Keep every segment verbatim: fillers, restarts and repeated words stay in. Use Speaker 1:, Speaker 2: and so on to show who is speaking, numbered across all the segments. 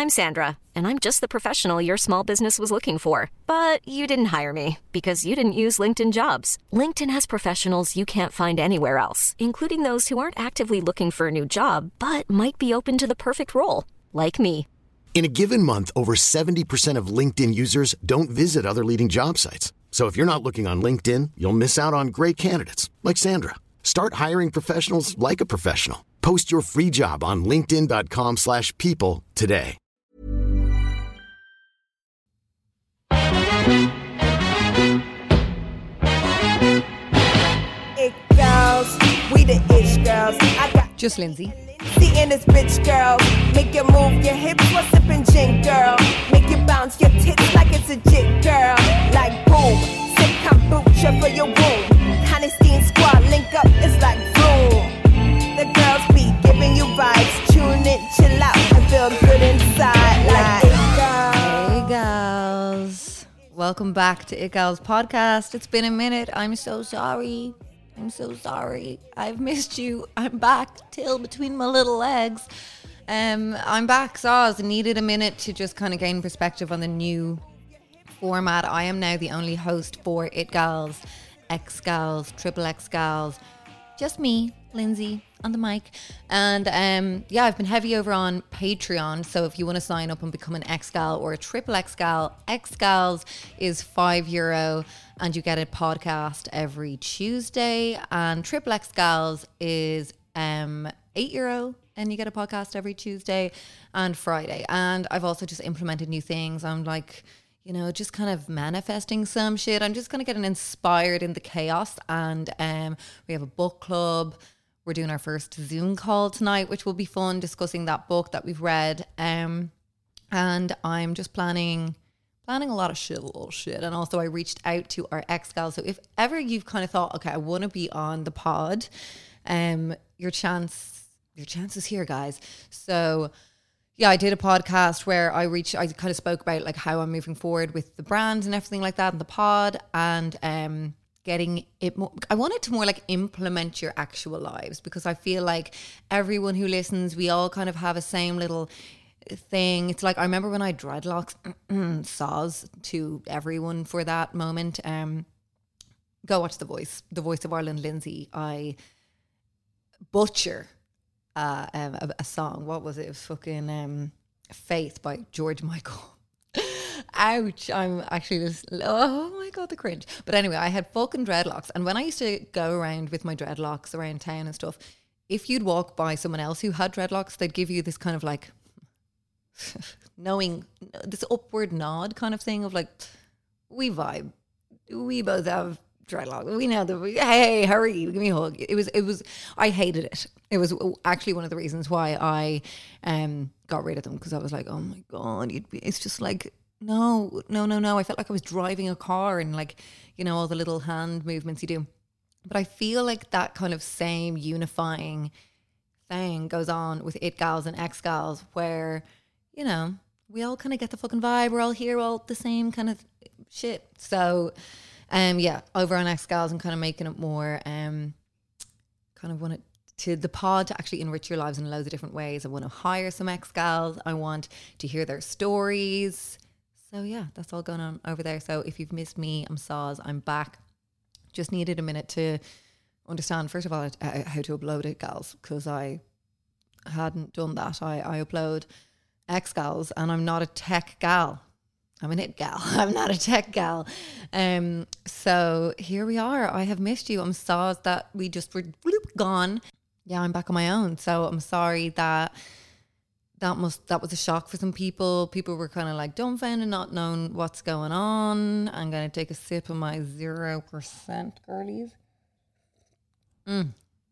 Speaker 1: I'm Sandra, and I'm just the professional your small business was looking for. But you didn't hire me because you didn't use LinkedIn Jobs. LinkedIn has professionals you can't find anywhere else, including those who aren't actively looking for a new job, but might be open to the perfect role, like me.
Speaker 2: In a given month, over seventy percent of LinkedIn users don't visit other leading job sites. So if you're not looking on LinkedIn, you'll miss out on great candidates like Sandra. Start hiring professionals like a professional. Post your free job on linkedin.com slash people today.
Speaker 3: It girls, we the ish girls. I got
Speaker 4: just Lindsay.
Speaker 3: Seeing this bitch girl, make you move your hips, what's up in gin girl? Make you bounce your tits like it's a jig girl. Like boom, sip kombucha for your womb. Honesty and squad link up, it's like boom. The girls be giving you vibes, tune in, chill out, and feel good inside. Like it girls.
Speaker 4: Hey girls, welcome back to It Gals podcast. It's been a minute. I'm so sorry. I'm so sorry. I've missed you. I'm back, tail between my little legs. Um, I'm back. Soz needed a minute to just kind of gain perspective on the new format. I am now the only host for It Gals, X Gals, Triple X Gals. Just me, Lindsay, on the mic. And um, yeah, I've been heavy over on Patreon. So if you want to sign up and become an X Gal or a Triple X Gal, X Gals is five euro. And you get a podcast every Tuesday, and Triple X Gals is um, eight euro, and you get a podcast every Tuesday and Friday. And I've also just implemented new things. I'm like, you know, just kind of manifesting some shit. I'm just kind of getting inspired in the chaos. And um, we have a book club. We're doing our first Zoom call tonight, which will be fun, discussing that book that we've read. Um, and I'm just planning... Planning a lot of shit, a little shit. And also I reached out to our ex-gals. So if ever you've kind of thought, okay, I want to be on the pod, um, your chance, your chance is here, guys. So yeah, I did a podcast where I reached, I kind of spoke about like how I'm moving forward with the brand and everything like that in the pod, and um, getting it more, I wanted to more like implement your actual lives, because I feel like everyone who listens, we all kind of have a same little thing. It's like, I remember when I had dreadlocks, soz to everyone for that moment. Um, go watch The Voice, The Voice of Ireland, Lindsay. I butcher uh, um, a, a song. What was it? It was fucking um, Faith by George Michael. Ouch. I'm actually just, oh my God, the cringe. But anyway, I had fucking dreadlocks. And when I used to go around with my dreadlocks around town and stuff, if you'd walk by someone else who had dreadlocks, they'd give you this kind of like, knowing, this upward nod kind of thing of like, we vibe, we both have dreadlocks, we know that we, hey, hurry, give me a hug. It was, it was, I hated it. It was actually one of the reasons why I um got rid of them, because I was like, oh my God, you'd be, it's just like, no, no, no, no. I felt like I was driving a car, and like, you know, all the little hand movements you do. But I feel like that kind of same unifying thing goes on with It Gals and X Gals, where, you know, we all kind of get the fucking vibe. We're all here, all the same kind of shit. So, um, yeah, over on X Gals, I'm kind of making it more, um, kind of want it to the pod to actually enrich your lives in loads of different ways. I want to hire some X Gals. I want to hear their stories. So yeah, that's all going on over there. So if you've missed me, I'm Soz. I'm back. Just needed a minute to understand, first of all, how to upload It Gals, because I hadn't done that. I, I upload X Gals, and I'm not a tech gal. I'm an It Gal. I'm not a tech gal. Um, so here we are. I have missed you. I'm sorry that we just were bloop, gone. Yeah, I'm back on my own. So I'm sorry that that must that was a shock for some people. People were kind of like dumbfounded, not knowing what's going on. I'm gonna take a sip of my zero percent girlies. Mm.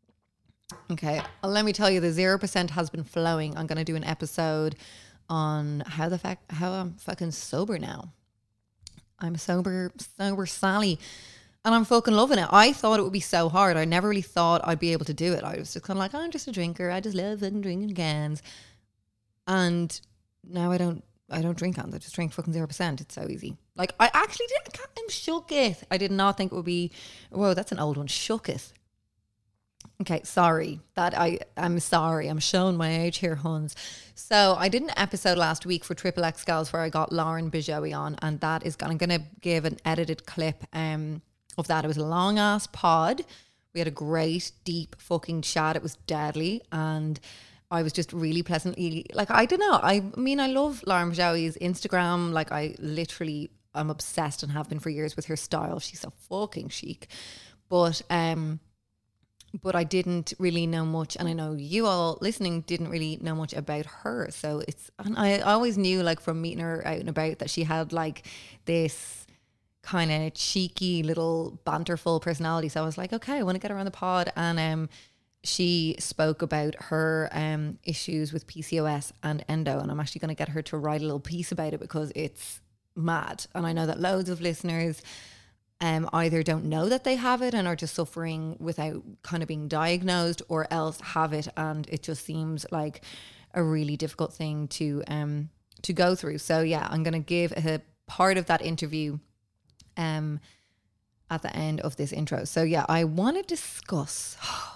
Speaker 4: Okay, well, let me tell you, the zero percent has been flowing. I'm going to do an episode on how the fact how I'm fucking sober now. I'm sober, sober Sally, and I'm fucking loving it. I thought it would be so hard. I never really thought I'd be able to do it. I was just kind of like, oh, I'm just a drinker. I just love fucking drinking cans. And now I don't, I don't drink cans. I just drink fucking zero percent. It's so easy. Like, I actually did, I'm shooketh. I did not think it would be, whoa, that's an old one. Shooketh. Okay, sorry. That I I'm sorry. I'm showing my age here, Huns. So I did an episode last week for Triple X Gals where I got Lauren Bijoui on, and that is I'm gonna give an edited clip um of that. It was a long ass pod. We had a great deep fucking chat. It was deadly, and I was just really pleasantly like I don't know. I mean I love Lauren Bijoui's Instagram. Like I literally I'm obsessed and have been for years with her style. She's so fucking chic. But um But I didn't really know much, and I know you all listening didn't really know much about her. So it's, and I always knew like from meeting her out and about that she had like this kind of cheeky little banterful personality. So I was like, okay, I want to get her on the pod. And um, she spoke about her um issues with P C O S and endo, and I'm actually going to get her to write a little piece about it because it's mad. And I know that loads of listeners Um, either don't know that they have it and are just suffering without kind of being diagnosed, or else have it and it just seems like a really difficult thing to um to go through. So yeah, I'm going to give a part of that interview um at the end of this intro. So yeah, I want to discuss.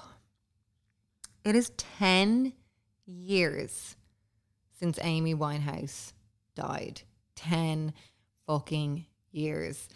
Speaker 4: It is ten years since Amy Winehouse died. ten fucking years.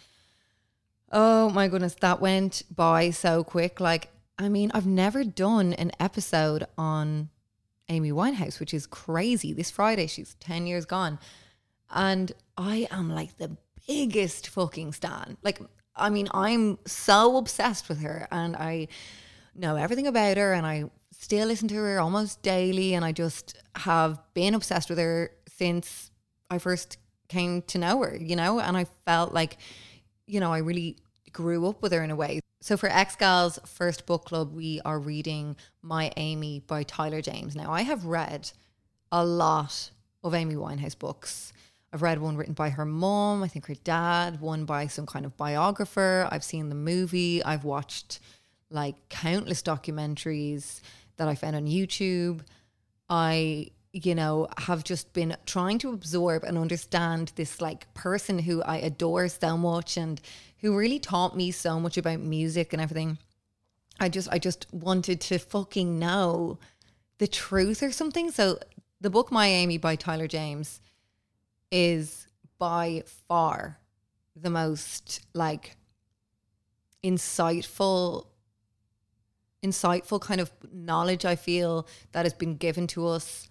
Speaker 4: Oh my goodness, that went by so quick. Like, I mean, I've never done an episode on Amy Winehouse, which is crazy. This Friday, she's ten years gone. And I am like the biggest fucking stan. Like, I mean, I'm so obsessed with her and I know everything about her and I still listen to her almost daily. And I just have been obsessed with her since I first came to know her, you know, and I felt like, you know, I really grew up with her in a way. So for X Gals First Book Club, we are reading My Amy by Tyler James. Now, I have read a lot of Amy Winehouse books. I've read one written by her mom, I think her dad, one by some kind of biographer. I've seen the movie. I've watched like countless documentaries that I found on YouTube. I, you know, have just been trying to absorb and understand this like person who I adore so much and who really taught me so much about music and everything. I just, I just wanted to fucking know the truth or something. So the book My Amy by Tyler James is by far the most like insightful, insightful kind of knowledge I feel that has been given to us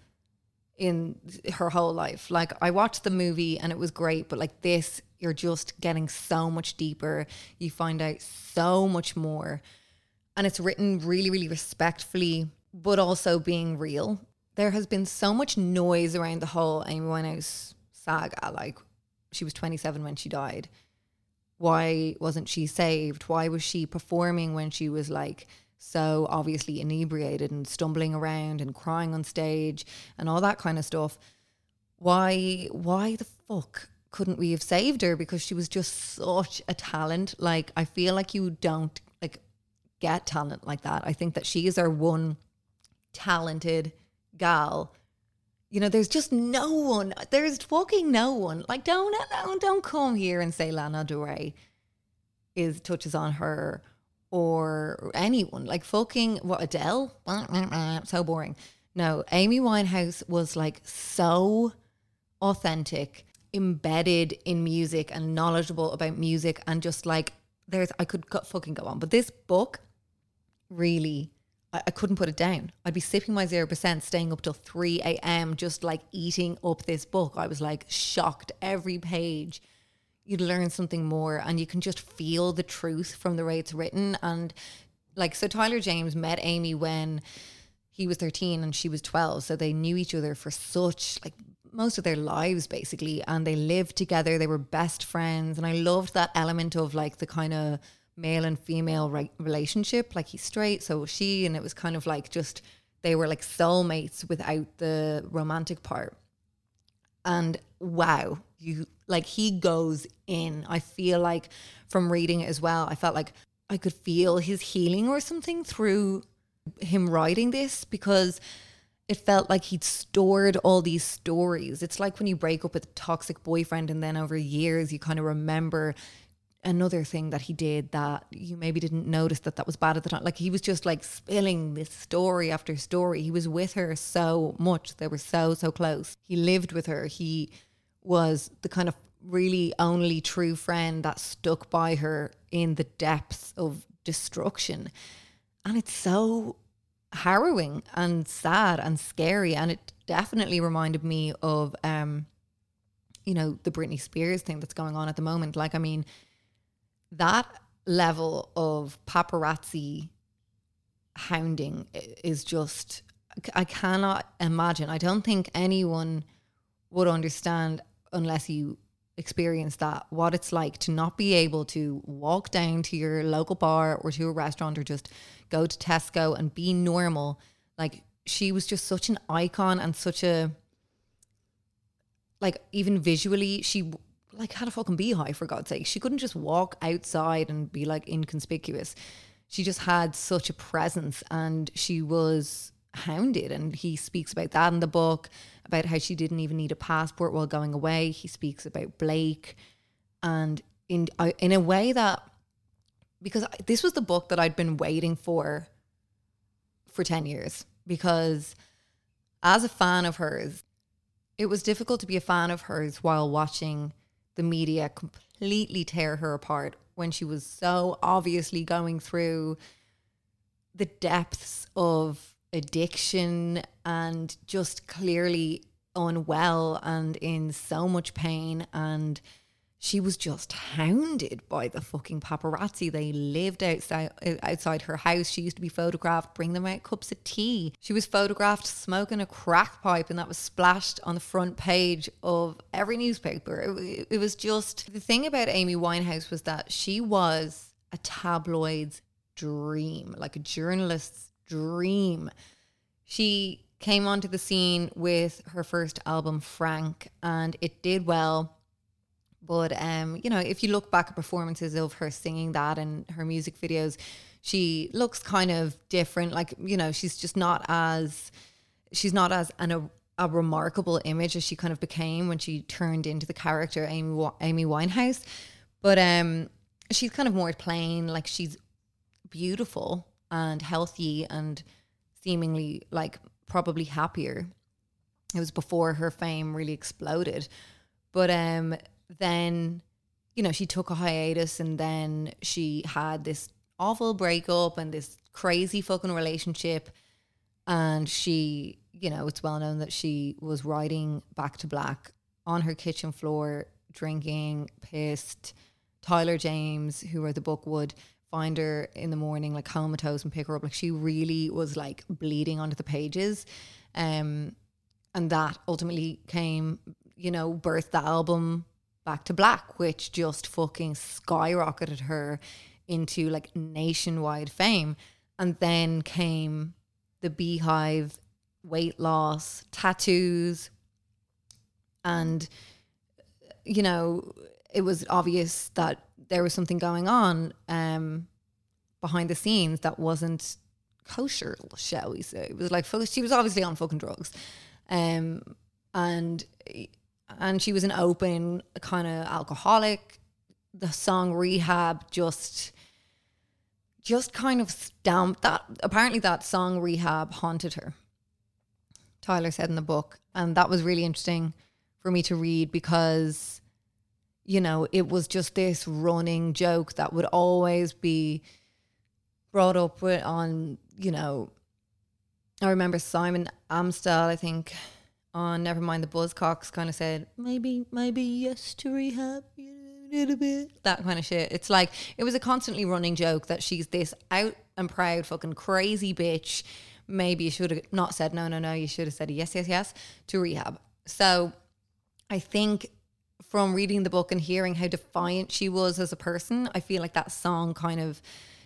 Speaker 4: in her whole life. Like I watched the movie and it was great, but like this, you're just getting so much deeper. You find out so much more. And it's written really, really respectfully, but also being real. There has been so much noise around the whole Amy Winehouse saga. Like she was twenty-seven when she died. Why wasn't she saved? Why was she performing when she was like so obviously inebriated and stumbling around and crying on stage and all that kind of stuff? Why, why the fuck couldn't we have saved her? Because she was just such a talent. Like, I feel like you don't like get talent like that. I think that she is our one talented gal. You know, there's just no one. There's fucking no one. Like, don't, don't, don't come here and say Lana Del Rey is touches on her or anyone. Like fucking what, Adele? So boring. No, Amy Winehouse was like so authentic, embedded in music and knowledgeable about music, and just like there's I could go, fucking go on. But this book really, I, I couldn't put it down. I'd be sipping my zero percent, staying up till three a.m. just like eating up this book. I was like shocked every page. You'd learn something more, and you can just feel the truth from the way it's written. And like, so Tyler James met Amy when he was thirteen and she was twelve. So they knew each other for such like most of their lives basically. And they lived together. They were best friends. And I loved that element of like the kind of male and female re- relationship. Like he's straight, so was she. And it was kind of like just, they were like soulmates without the romantic part. And wow, you like he goes in. I feel like from reading it as well, I felt like I could feel his healing or something through him writing this, because it felt like he'd stored all these stories. It's like when you break up with a toxic boyfriend and then over years you kind of remember another thing that he did that you maybe didn't notice that that was bad at the time. Like he was just like spilling this story after story. He was with her so much. They were so, so close. He lived with her. He was the kind of really only true friend that stuck by her in the depths of destruction. And it's so harrowing and sad and scary. And it definitely reminded me of, um, you know, the Britney Spears thing that's going on at the moment. Like, I mean, that level of paparazzi hounding is just, I cannot imagine. I don't think anyone would understand unless you experience that, what it's like to not be able to walk down to your local bar or to a restaurant or just go to Tesco and be normal. Like, she was just such an icon and such a, like, even visually, she like had a fucking beehive, for God's sake. She couldn't just walk outside and be like inconspicuous. She just had such a presence, and she was hounded. And he speaks about that in the book, about how she didn't even need a passport while going away. He speaks about Blake, and in in a way that, because this was the book that I'd been waiting for for ten years, because as a fan of hers, it was difficult to be a fan of hers while watching the media completely tear her apart when she was so obviously going through the depths of addiction and just clearly unwell and in so much pain. And she was just hounded by the fucking paparazzi. They lived outside outside her house. She used to be photographed, bring them out cups of tea. She was photographed smoking a crack pipe, and that was splashed on the front page of every newspaper. It, it was just, the thing about Amy Winehouse was that she was a tabloid's dream, like a journalist's dream. She came onto the scene with her first album, Frank, and it did well. But, um, you know, if you look back at performances of her singing that and her music videos, she looks kind of different. Like, you know, she's just not as, she's not as an, a, a remarkable image as she kind of became when she turned into the character Amy, Amy Winehouse. But um, she's kind of more plain. Like, she's beautiful and healthy and seemingly like probably happier. It was before her fame really exploded. But um. Then, you know, she took a hiatus, and then she had this awful breakup and this crazy fucking relationship. And she, you know, it's well known that she was writing Back to Black on her kitchen floor, drinking, pissed. Tyler James, who wrote the book, would find her in the morning like comatose and pick her up. Like, she really was like bleeding onto the pages. Um, and that ultimately came, you know, birthed the album Back to Black, which just fucking skyrocketed her into like nationwide fame. And then came the Beehive, weight loss, tattoos. And, you know, it was obvious that there was something going on um, behind the scenes that wasn't kosher, shall we say. It was like, she was obviously on fucking drugs. Um, and... And she was an open kind of alcoholic. The song Rehab just, just kind of stamped that. Apparently that song Rehab haunted her, Tyler said in the book. And that was really interesting for me to read, because, you know, it was just this running joke that would always be brought up with on, you know, I remember Simon Amstell, I think, on Nevermind the Buzzcocks, kind of said, maybe, maybe yes to rehab, a little bit. That kind of shit. It's like, it was a constantly running joke that she's this out and proud fucking crazy bitch. Maybe you should have not said no, no, no. You should have said yes, yes, yes to rehab. So I think from reading the book and hearing how defiant she was as a person, I feel like that song kind of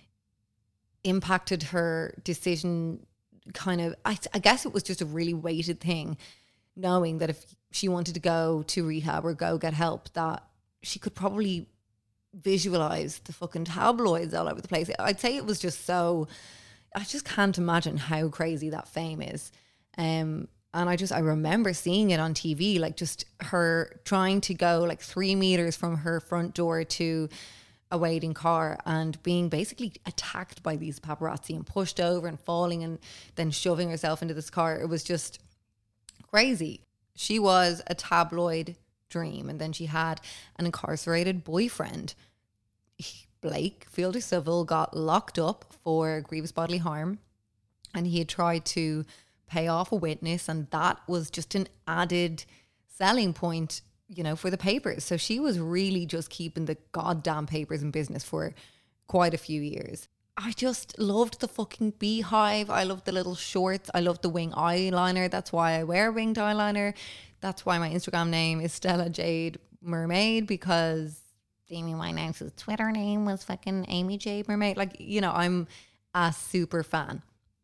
Speaker 4: impacted her decision. Kind of, I, I guess it was just a really weighted thing, knowing that if she wanted to go to rehab or go get help, that she could probably visualize the fucking tabloids all over the place. I'd say it was just so, I just can't imagine how crazy that fame is. Um, and I just, I remember seeing it on T V, like just her trying to go like three meters from her front door to a waiting car and being basically attacked by these paparazzi and pushed over and falling and then shoving herself into this car. It was just crazy. She was a tabloid dream, and then she had an incarcerated boyfriend. He, Blake Fielder-Civil, got locked up for grievous bodily harm, and he had tried to pay off a witness, and that was just an added selling point, you know, for the papers. So she was really just keeping the goddamn papers in business for quite a few years. I just loved the fucking beehive. I loved the little shorts. I loved the wing eyeliner. That's why I wear winged eyeliner. That's why my Instagram name is Stella Jade Mermaid, because Amy Winehouse's Twitter name was fucking Amy Jade Mermaid. Like, you know, I'm a super fan.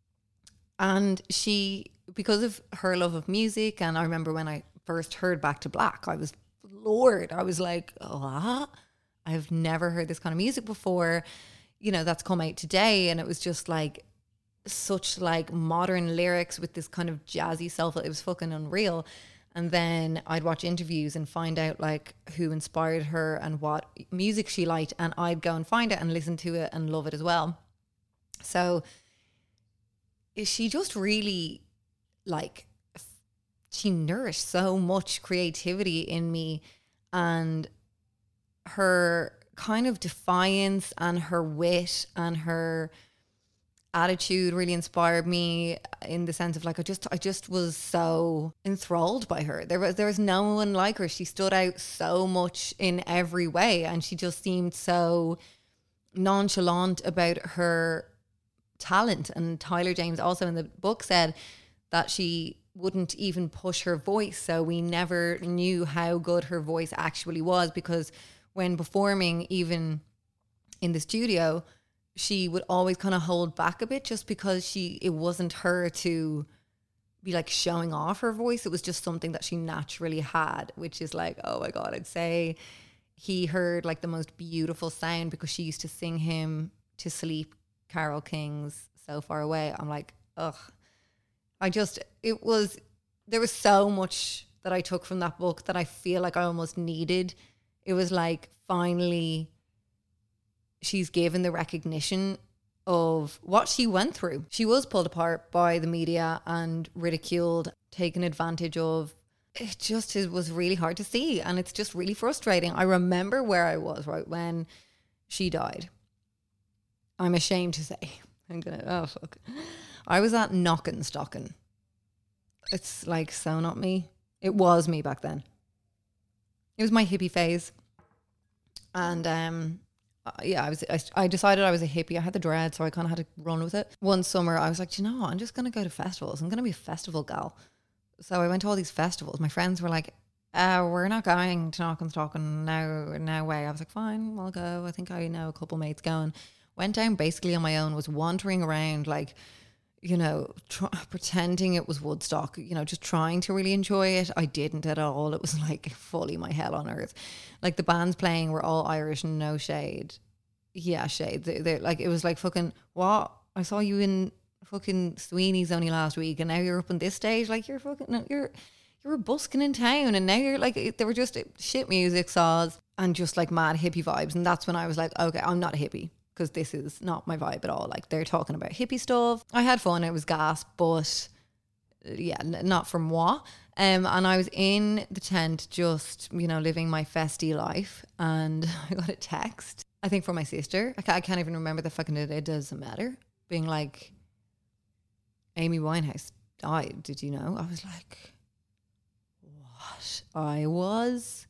Speaker 4: And she, because of her love of music, and I remember when I first heard Back to Black, I was floored. I was like, oh, I've never heard this kind of music before. You know, that's come out today. And it was just like such like modern lyrics with this kind of jazzy self. It was fucking unreal. And then I'd watch interviews and find out like who inspired her and what music she liked. And I'd go and find it and listen to it and love it as well. So she just really like, she nourished so much creativity in me, and her kind of defiance and her wit and her attitude really inspired me, in the sense of like I just I just was so enthralled by her. There was there was no one like her. She stood out so much in every way, and she just seemed so nonchalant about her talent. And Tyler James also in the book said that she wouldn't even push her voice, so we never knew how good her voice actually was, because when performing, even in the studio, she would always kind of hold back a bit, just because she it wasn't her to be like showing off her voice. It was just something that she naturally had, which is like, oh my God, I'd say he heard like the most beautiful sound because she used to sing him to sleep, Carole King's So Far Away. I'm like, ugh. I just, it was, there was so much that I took from that book that I feel like I almost needed. It was like, finally, she's given the recognition of what she went through. She was pulled apart by the media and ridiculed, taken advantage of. It just is, was really hard to see, and it's just really frustrating. I remember where I was right when she died. I'm ashamed to say. I'm gonna, oh fuck. I was at Knockin' Stockin'. It's like so not me. It was me back then. It was my hippie phase. And um, uh, yeah, I was. I, I decided I was a hippie. I had the dread, so I kind of had to run with it. One summer, I was like, do you know what? I'm just going to go to festivals. I'm going to be a festival gal. So I went to all these festivals. My friends were like, uh, we're not going to Knockin' Stockin'. No, no way. I was like, fine, I'll go. I think I know a couple mates going. Went down basically on my own, was wandering around like, you know, tr- pretending it was Woodstock, you know, just trying to really enjoy it. I didn't at all. It was like fully my hell on earth. Like the bands playing were all Irish and no shade. Yeah, shade. They, they're like, it was like fucking, what? I saw you in fucking Sweeney's only last week and now you're up on this stage. Like you're fucking, no, you're, you were busking in town and now you're like, they were just shit music saws and just like mad hippie vibes. And that's when I was like, okay, I'm not a hippie, because this is not my vibe at all. Like they're talking about hippie stuff. I had fun. It was gas, but yeah, n- not for moi. Um, and I was in the tent just, you know, living my festy life. And I got a text, I think from my sister. I can't, I can't even remember the fucking, it, it doesn't matter. Being like, Amy Winehouse died. Did you know? I was like, what? I was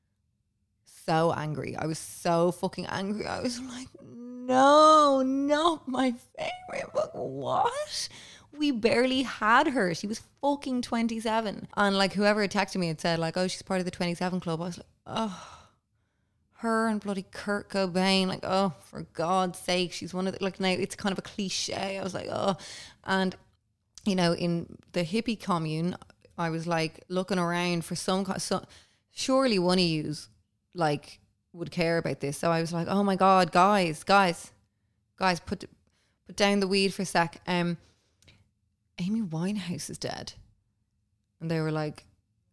Speaker 4: so angry. I was so fucking angry. I was like, no, not my favorite book. What? We barely had her. She was fucking twenty-seven. And like whoever had texted me had said like, oh, she's part of the twenty-seven club. I was like, oh, her and bloody Kurt Cobain. Like, oh, for God's sake, she's one of the, like now it's kind of a cliche. I was like, oh. And, you know, in the hippie commune, I was like looking around for some, so surely one of yous like would care about this. So I was like, oh my God, guys, guys, guys, put put down the weed for a sec. Um, Amy Winehouse is dead. And they were like,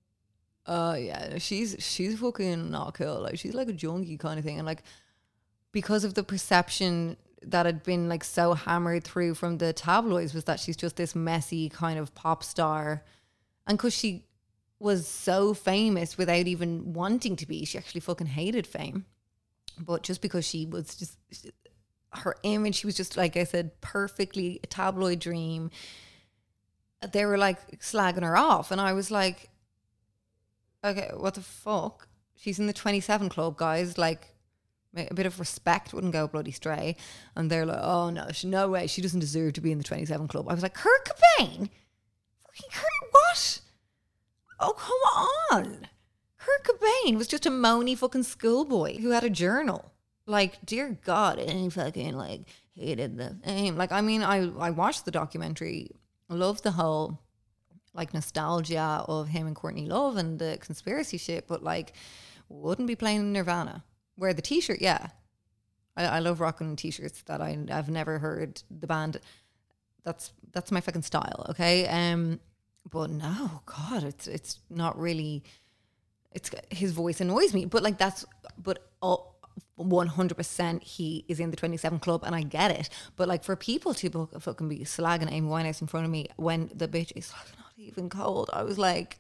Speaker 4: oh yeah, she's she's fucking not cool. Like she's like a junkie kind of thing. And like because of the perception that had been like so hammered through from the tabloids was that she's just this messy kind of pop star. And because she was so famous without even wanting to be, she actually fucking hated fame. But just because she was just, her image, she was just, like I said, perfectly a tabloid dream. They were like slagging her off. And I was like, okay, what the fuck? She's in the twenty-seven club, guys. Like, a bit of respect wouldn't go bloody stray. And they're like, oh no, she, no way, she doesn't deserve to be in the twenty-seven club. I was like, Kurt Cobain? Fucking Kurt, what? Oh, come on. Kurt Cobain was just a moany fucking schoolboy who had a journal. Like, dear God, and he fucking like hated the fame. Like, I mean, I, I watched the documentary. I loved the whole like nostalgia of him and Courtney Love and the conspiracy shit, but like wouldn't be playing Nirvana. Wear the t-shirt, yeah. I, I love rocking t-shirts that I, I've never heard the band. That's that's my fucking style, okay? Um, but no, God, it's it's not really. It's his voice annoys me, but like that's but all one hundred percent he is in the twenty-seven club, and I get it. But like for people to fucking be slagging Amy Winehouse in front of me when the bitch is like not even cold, I was like,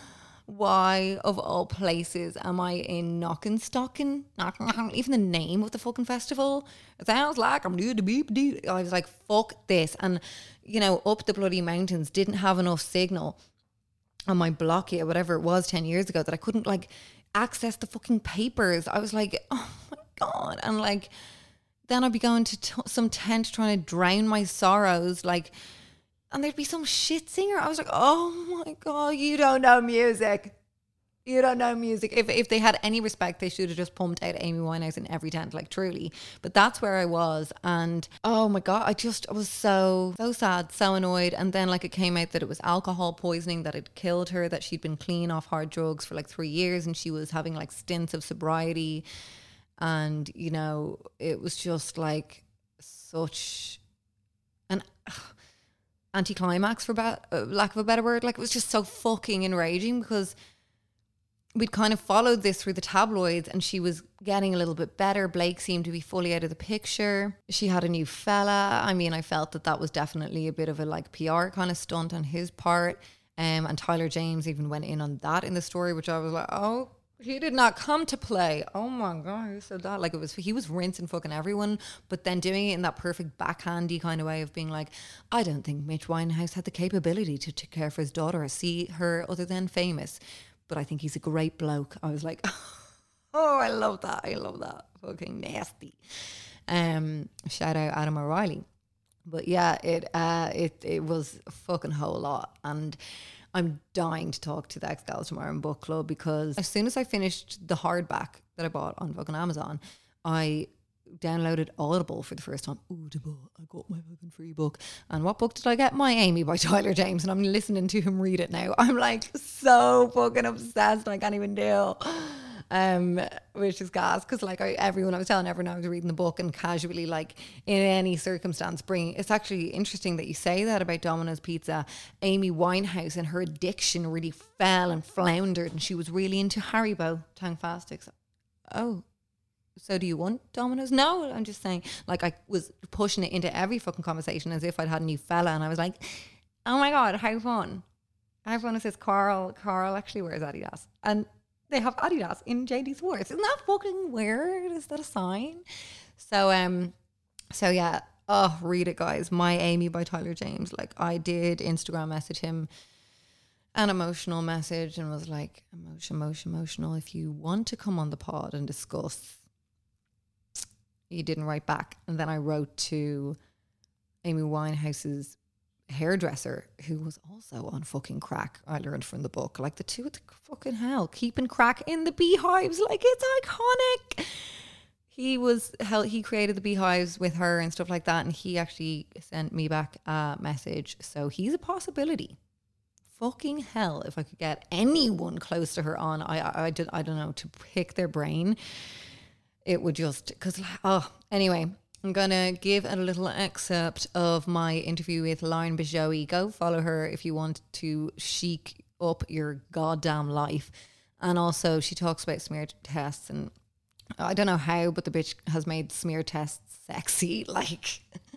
Speaker 4: why of all places am I in Knockenstocking? Even the name of the fucking festival, it sounds like I'm new to beep. I was like, fuck this. And you know, up the bloody mountains, didn't have enough signal on my blocky or whatever it was ten years ago that I couldn't like access the fucking papers. I was like, oh my God. And like, then I'd be going to t- some tent trying to drown my sorrows. Like, and there'd be some shit singer. I was like, oh my God, you don't know music. You don't know music. If if they had any respect, they should have just pumped out Amy Winehouse in every tent, like truly. But that's where I was. And oh my God, I just was so, so sad, so annoyed. And then like it came out that it was alcohol poisoning that had killed her, that she'd been clean off hard drugs for like three years and she was having like stints of sobriety. And, you know, it was just like such an uh, anticlimax, for ba- uh, lack of a better word. Like it was just so fucking enraging because we'd kind of followed this through the tabloids and she was getting a little bit better. Blake seemed to be fully out of the picture. She had a new fella. I mean, I felt that that was definitely a bit of a like P R kind of stunt on his part. Um, and Tyler James even went in on that in the story, which I was like, oh, he did not come to play. Oh my God, who said that? Like it was, he was rinsing fucking everyone, but then doing it in that perfect backhandy kind of way of being like, I don't think Mitch Winehouse had the capability to take care for his daughter or see her other than famous. But I think he's a great bloke. I was like, oh, I love that. I love that. Fucking nasty. Um, shout out Adam O'Reilly. But yeah, it uh, it it was a fucking whole lot. And I'm dying to talk to the Ex-Gals Tomorrow in book club because as soon as I finished the hardback that I bought on fucking Amazon, I downloaded Audible for the first time. Audible, I got my fucking free book. And what book did I get? My Amy by Tyler James. And I'm listening to him read it now. I'm like so fucking obsessed. I can't even deal. Um, which is gas because like I, everyone I was telling everyone I was reading the book and casually like in any circumstance bringing. It's actually interesting that you say that about Domino's Pizza. Amy Winehouse and her addiction really fell and floundered, and she was really into Haribo Tang Fastics. Oh. So do you want Domino's? No, I'm just saying, like I was pushing it into every fucking conversation as if I'd had a new fella, and I was like, oh my God, how fun. How fun is this? Carl, Carl actually wears Adidas. And they have Adidas in J D Sports. Isn't that fucking weird? Is that a sign? So, um, so yeah, oh, read it, guys. My Amy by Tyler James. Like I did Instagram message him an emotional message and was like, emotion, emotion, emotional. If you want to come on the pod and discuss. He didn't write back. And then I wrote to Amy Winehouse's hairdresser, who was also on fucking crack. I learned from the book. Like the two of the fucking hell, keeping crack in the beehives. Like it's iconic. He was, hell, he created the beehives with her and stuff like that. And he actually sent me back a message. So he's a possibility. Fucking hell, if I could get anyone close to her on, I, I, I, did, I don't know, to pick their brain. It would just, because, oh, anyway, I'm going to give a little excerpt of my interview with Lauren Bijoy. Go follow her if you want to chic up your goddamn life. And also, she talks about smear tests and I don't know how, but the bitch has made smear tests sexy. Like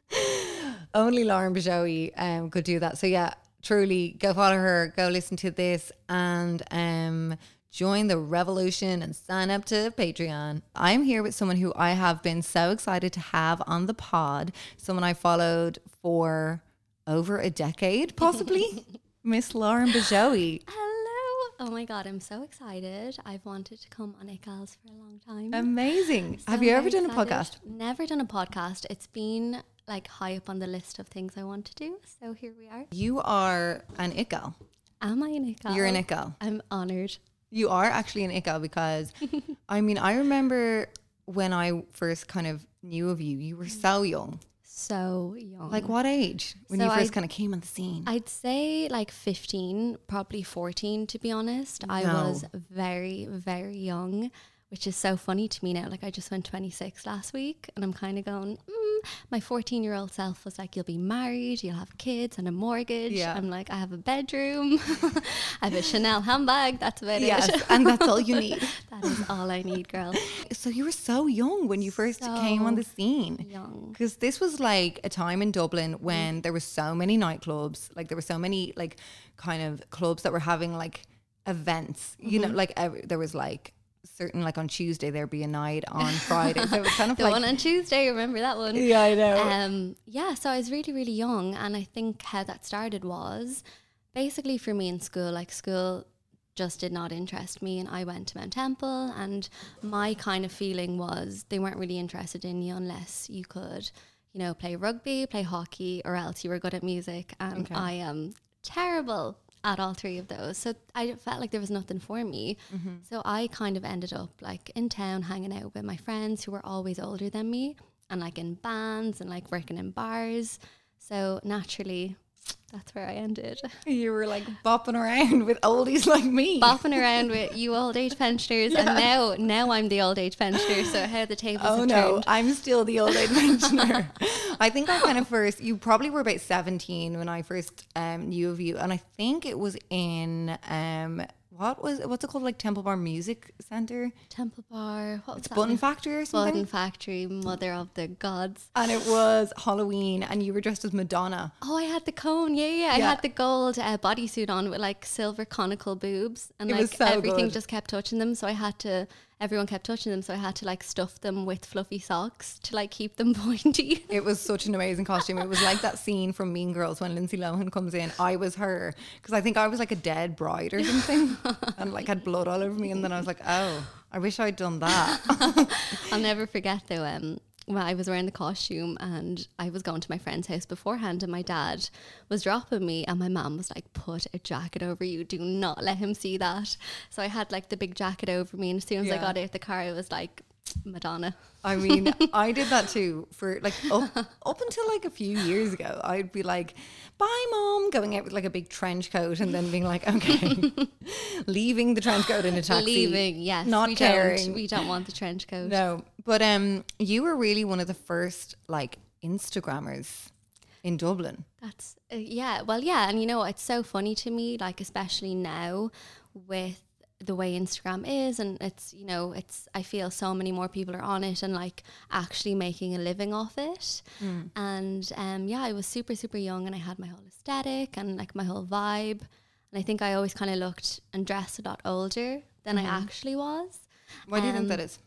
Speaker 4: only Lauren Bajoy um, could do that. So yeah, truly go follow her, go listen to this, and um, join the revolution and sign up to Patreon. I'm here with someone who I have been so excited to have on the pod. Someone I followed for over a decade, possibly. Miss Lauren Bajoy.
Speaker 5: Hello. Oh my God, I'm so excited. I've wanted to come on Icals for a long time.
Speaker 4: Amazing.
Speaker 5: So
Speaker 4: have you ever
Speaker 5: very
Speaker 4: done a
Speaker 5: excited.
Speaker 4: podcast?
Speaker 5: Never done a podcast. It's been like high up on the list of things I want to do. So here we are.
Speaker 4: You are an Ical.
Speaker 5: Am I an Ical?
Speaker 4: You're an Ical.
Speaker 5: I'm honoured.
Speaker 4: You are actually an Ical because, I mean, I remember when I first kind of knew of you, you were so young.
Speaker 5: So young.
Speaker 4: Like what age when
Speaker 5: So
Speaker 4: you first
Speaker 5: I'd-
Speaker 4: kind of came on the scene?
Speaker 5: I'd say like fifteen, probably fourteen to be honest. I
Speaker 4: No.
Speaker 5: was very, very young, which is so funny to me now. Like I just went twenty-six last week and I'm kind of going, mm. My fourteen year old self was like, you'll be married, you'll have kids and a mortgage.
Speaker 4: Yeah.
Speaker 5: I'm like, I have a bedroom, I have a Chanel handbag. That's about
Speaker 4: Yes,
Speaker 5: it.
Speaker 4: and that's all you need.
Speaker 5: That is all I need, girl.
Speaker 4: So you were so young when you first came on the scene.
Speaker 5: Young.
Speaker 4: Because this was like a time in Dublin when there were so many nightclubs. Like there were so many like kind of clubs that were having like events. You know, like every, there was like certain like on Tuesday there'd be a night, on Friday. So it was kind of
Speaker 5: The
Speaker 4: like
Speaker 5: one on Tuesday, remember that one?
Speaker 4: yeah, I know.
Speaker 5: Um, yeah, so I was really, really young, and I think how that started was basically for me in school, like school just did not interest me, and I went to Mount Temple, and my kind of feeling was they weren't really interested in you unless you could, you know, play rugby, play hockey, or else you were good at music, and
Speaker 4: Okay.
Speaker 5: I am terrible at all three of those. So I felt like there was nothing for me.
Speaker 4: Mm-hmm.
Speaker 5: So I kind of ended up like in town hanging out with my friends who were always older than me, and like in bands and like working in bars. So naturally, that's where I ended.
Speaker 4: You were like bopping around with oldies like me.
Speaker 5: Bopping around with you old age pensioners, and now now I'm the old age pensioner. So how the tables
Speaker 4: Oh
Speaker 5: have
Speaker 4: no,
Speaker 5: turned.
Speaker 4: I'm still the old age pensioner. I think I kind of first, you probably were about seventeen when I first um, knew of you. And I think it was in, um, what was, what's it called? Like Temple Bar Music Centre?
Speaker 5: Temple Bar, what was
Speaker 4: It's
Speaker 5: that
Speaker 4: Button
Speaker 5: one?
Speaker 4: Factory or something?
Speaker 5: Button Factory, mother of the gods.
Speaker 4: And it was Halloween and you were dressed as Madonna.
Speaker 5: Oh, I had the cone. Yeah, yeah. I
Speaker 4: Yeah.
Speaker 5: had the gold uh, bodysuit on with like silver conical boobs, and
Speaker 4: It
Speaker 5: like
Speaker 4: was so
Speaker 5: everything
Speaker 4: good.
Speaker 5: just kept touching them. So I had to. Everyone kept touching them, so I had to like stuff them with fluffy socks to like keep them pointy.
Speaker 4: It was such an amazing costume. It was like that scene from Mean Girls when Lindsay Lohan comes in. I was her because I think I was like a dead bride or something and like had blood all over me. And then I was like, oh, I wish I'd done that.
Speaker 5: I'll never forget though. Um, when I was wearing the costume and I was going to my friend's house beforehand, and my dad was dropping me, and my mum was like, "Put a jacket over you. Do not let him see that." So I had like the big jacket over me, and as soon as I
Speaker 4: Yeah.
Speaker 5: got out the car, I was like, Madonna.
Speaker 4: I mean, I did that too for like up, up until like a few years ago. I'd be like, bye mom, going out with like a big trench coat and then being like, okay, leaving the trench coat in a taxi.
Speaker 5: Leaving, yes.
Speaker 4: Not
Speaker 5: we
Speaker 4: caring.
Speaker 5: Don't, we don't want the trench coat.
Speaker 4: No, but um, you were really one of the first like Instagrammers in Dublin.
Speaker 5: That's, uh, yeah. Well, yeah. And you know, it's so funny to me, like, especially now with the way Instagram is, and it's, you know, it's, I feel so many more people are on it and like actually making a living off it.
Speaker 4: Mm.
Speaker 5: And um, yeah, I was super, super young, and I had my whole aesthetic and like my whole vibe. And I think I always kind of looked and dressed a lot older than
Speaker 4: Mm-hmm.
Speaker 5: I actually was.
Speaker 4: Why do you think
Speaker 5: Um,
Speaker 4: that is?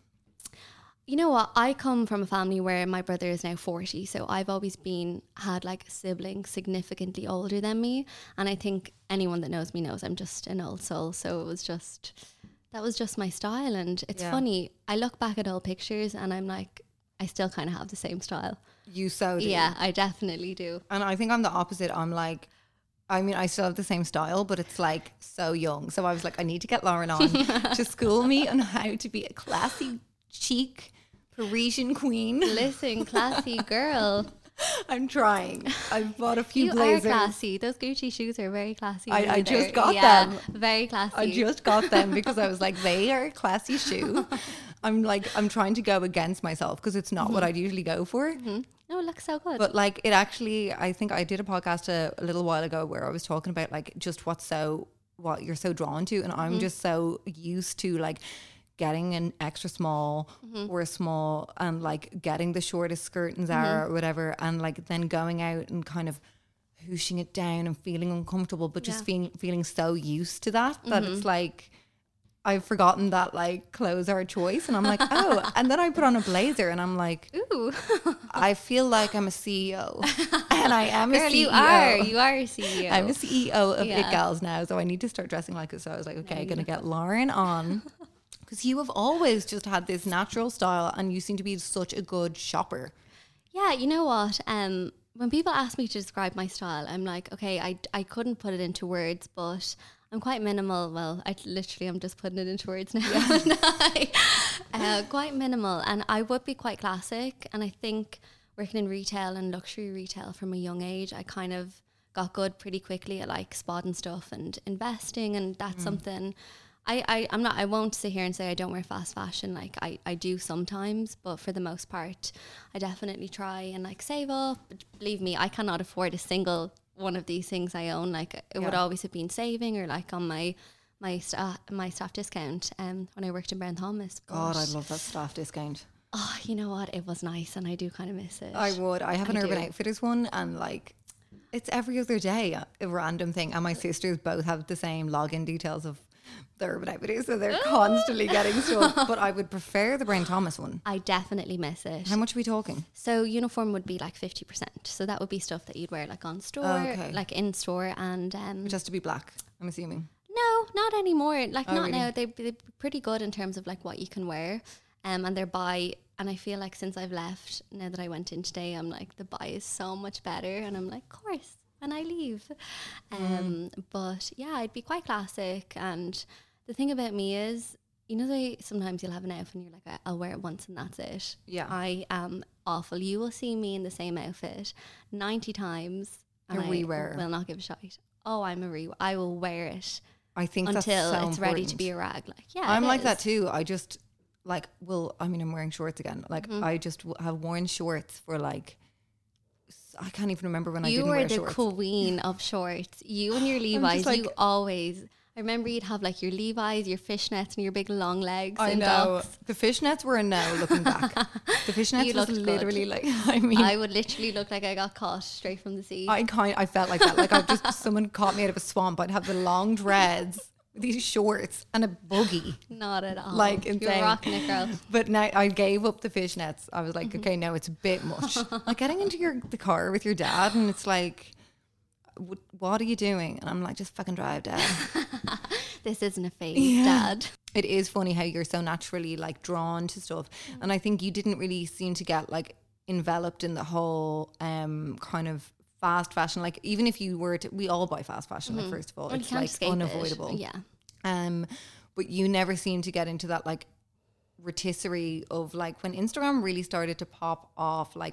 Speaker 5: You know what? I come from a family where my brother is now forty, so I've always been had like siblings significantly older than me, and I think anyone that knows me knows I'm just an old soul. So it was just that was just my style, and it's
Speaker 4: Yeah.
Speaker 5: funny. I look back at old pictures, and I'm like, I still kind of have the same style.
Speaker 4: You so do.
Speaker 5: Yeah, I definitely do.
Speaker 4: And I think I'm the opposite. I'm like, I mean, I still have the same style, but it's like so young. So I was like, I need to get Lauren on to school me on how to be a classy, chic Parisian queen.
Speaker 5: Listen, classy girl.
Speaker 4: I'm trying. I've bought a few
Speaker 5: You
Speaker 4: blazers.
Speaker 5: are classy. Those Gucci shoes are very classy.
Speaker 4: I-
Speaker 5: when
Speaker 4: I
Speaker 5: they're-
Speaker 4: just got
Speaker 5: yeah,
Speaker 4: them.
Speaker 5: Very classy.
Speaker 4: I just got them because I was like, they are a classy shoe. I'm like, I'm trying to go against myself because it's not what I'd usually go for.
Speaker 5: No, it looks so good.
Speaker 4: But like, it actually, I think I did a podcast a, a little while ago where I was talking about like just what's so, what you're so drawn to. And I'm just so used to like getting an extra small
Speaker 5: Mm-hmm.
Speaker 4: or a small and like getting the shortest skirt in Zara
Speaker 5: Mm-hmm.
Speaker 4: or whatever, and like then going out and kind of hooshing it down and feeling uncomfortable, but just
Speaker 5: Yeah.
Speaker 4: feeling feeling so used to that that
Speaker 5: Mm-hmm.
Speaker 4: it's like I've forgotten that like clothes are a choice, and I'm like, oh, and then I put on a blazer and I'm like,
Speaker 5: Ooh,
Speaker 4: I feel like I'm a C E O, and I am a
Speaker 5: girl,
Speaker 4: C E O.
Speaker 5: you are. You are a C E O.
Speaker 4: I'm a C E O of
Speaker 5: Yeah.
Speaker 4: It Gals now, so I need to start dressing like it. So I was like, okay, I'm gonna get Lauren on, because you have always just had this natural style, and you seem to be such a good shopper.
Speaker 5: Yeah, you know what? Um, when people ask me to describe my style, I'm like, okay, I, I couldn't put it into words, but I'm quite minimal. Well, I literally am just putting it into words now. uh, quite minimal, and I would be quite classic. And I think working in retail and luxury retail from a young age, I kind of got good pretty quickly at like spotting stuff and investing, and that's something. I, I, I'm not, I won't sit here and say I don't wear fast fashion. Like I, I do sometimes, but for the most part, I definitely try and like save up. But believe me, I cannot afford a single one of these things I own. Like it would
Speaker 4: Yeah.
Speaker 5: always have been saving or like on my, my staff, my staff discount um, when I worked in Brown Thomas.
Speaker 4: God, I
Speaker 5: But,
Speaker 4: love that staff discount.
Speaker 5: oh, you know what? It was nice and I do kind of miss it.
Speaker 4: I would. I have an
Speaker 5: I
Speaker 4: Urban
Speaker 5: do.
Speaker 4: Outfitters one, and like it's every other day a, a random thing. And my sisters both have the same login details of the Urban Outfitters, so they're constantly getting stuff. But I would prefer the Brown Thomas one.
Speaker 5: I definitely miss it.
Speaker 4: How much are we talking?
Speaker 5: So uniform would be like fifty percent. So that would be stuff that you'd wear like on store,
Speaker 4: Okay.
Speaker 5: like in store, and um,
Speaker 4: It has to be black, I'm assuming.
Speaker 5: no, not anymore. Like
Speaker 4: Oh,
Speaker 5: not
Speaker 4: really?
Speaker 5: now. They they're pretty good in terms of like what you can wear, um, and they're by. And I feel like since I've left, now that I went in today, I'm like the buy is so much better, and I'm like, of course, when I leave. Um, but yeah, I'd be quite classic. And the thing about me is, you know, they sometimes you'll have an outfit and you're like, "I- I'll wear it once and that's it.
Speaker 4: Yeah.
Speaker 5: I am awful. You will see me in the same outfit ninety times.
Speaker 4: A
Speaker 5: And I
Speaker 4: rewear.
Speaker 5: will not give a shite. Oh, I'm a re. I will wear it
Speaker 4: I think
Speaker 5: until
Speaker 4: that's so
Speaker 5: it's ready to
Speaker 4: important.
Speaker 5: be a rag. Like, yeah,
Speaker 4: I'm
Speaker 5: it
Speaker 4: like
Speaker 5: is.
Speaker 4: that too. I just like, well, I mean, I'm wearing shorts again. Like,
Speaker 5: Mm-hmm.
Speaker 4: I just w- have worn shorts for like, s- I can't even remember when I
Speaker 5: You
Speaker 4: didn't
Speaker 5: were
Speaker 4: wear
Speaker 5: the
Speaker 4: shorts.
Speaker 5: queen of shorts. You and your Levi's,
Speaker 4: like-
Speaker 5: you always. I remember you'd have like your Levi's, your fishnets, and your big long legs.
Speaker 4: I
Speaker 5: and
Speaker 4: know.
Speaker 5: docs.
Speaker 4: The fishnets were a no looking back. The fishnets
Speaker 5: You
Speaker 4: was
Speaker 5: looked good.
Speaker 4: literally like, I mean,
Speaker 5: I
Speaker 4: I,
Speaker 5: would literally look like I got caught straight from the sea.
Speaker 4: kind I felt like that. Like I just, someone caught me out of a swamp. I'd have the long dreads, these shorts and a boogie.
Speaker 5: Not at all.
Speaker 4: Like
Speaker 5: You're
Speaker 4: insane.
Speaker 5: rocking it, girl.
Speaker 4: But now I gave up the fishnets. I was like,
Speaker 5: Mm-hmm.
Speaker 4: okay, no, it's a bit much. Like getting into your the car with your dad, and it's like, "What- what are you doing? And I'm like, just fucking drive, Dad.
Speaker 5: This isn't a phase, Dad.
Speaker 4: It is funny how you're so naturally like drawn to stuff, and I think you didn't really seem to get like enveloped in the whole um kind of fast fashion. Like even if you were to, we all buy fast fashion. Like first of all,
Speaker 5: Well, you
Speaker 4: it's
Speaker 5: can't
Speaker 4: like
Speaker 5: escape it.
Speaker 4: unavoidable.
Speaker 5: Yeah.
Speaker 4: Um, but you never seem to get into that like rotisserie of like when Instagram really started to pop off. Like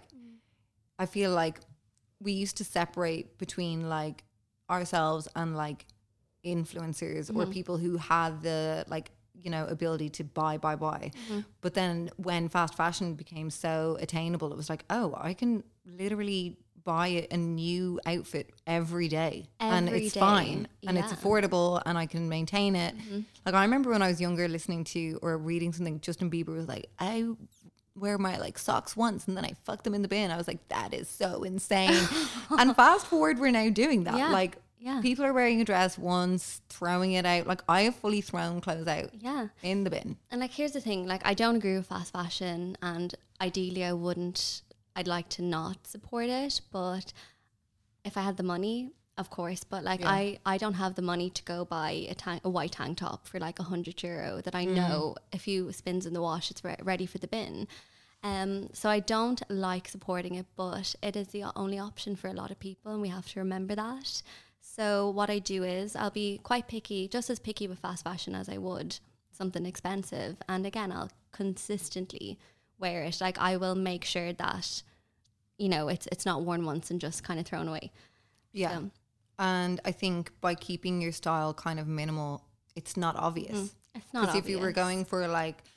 Speaker 4: I feel like we used to separate between like ourselves and like influencers or people who had the like you know ability to buy buy buy. But then when fast fashion became so attainable, it was like, oh, I can literally buy a, a new outfit every day and
Speaker 5: Every
Speaker 4: it's
Speaker 5: day.
Speaker 4: fine and it's
Speaker 5: Yeah.
Speaker 4: affordable and I can maintain it. Like I remember when I was younger listening to or reading something, Justin Bieber was like, I wear my like socks once and then I fuck them in the bin. I was like, that is so insane. And fast forward, we're now doing that.
Speaker 5: Yeah.
Speaker 4: Like
Speaker 5: Yeah.
Speaker 4: people are wearing a dress once, throwing it out. Like I have fully thrown clothes out
Speaker 5: Yeah.
Speaker 4: in the bin.
Speaker 5: And like, here's the thing, like, I don't agree with fast fashion, and ideally I wouldn't, I'd like to not support it, but if I had the money, of course, but like,
Speaker 4: Yeah.
Speaker 5: I, I don't have the money to go buy a, tank, a white tank top for like a hundred euro that I know a few spins in the wash, it's re- ready for the bin. Um, so I don't like supporting it, but it is the only option for a lot of people, and we have to remember that. So what I do is I'll be quite picky, just as picky with fast fashion as I would something expensive. And again, I'll consistently wear it. Like I will make sure that, you know, it's it's not worn once and just kind of thrown away.
Speaker 4: Yeah.
Speaker 5: So,
Speaker 4: And I think by keeping your style kind of minimal, it's not obvious.
Speaker 5: it's not
Speaker 4: Because if you were
Speaker 5: obvious.
Speaker 4: going for like,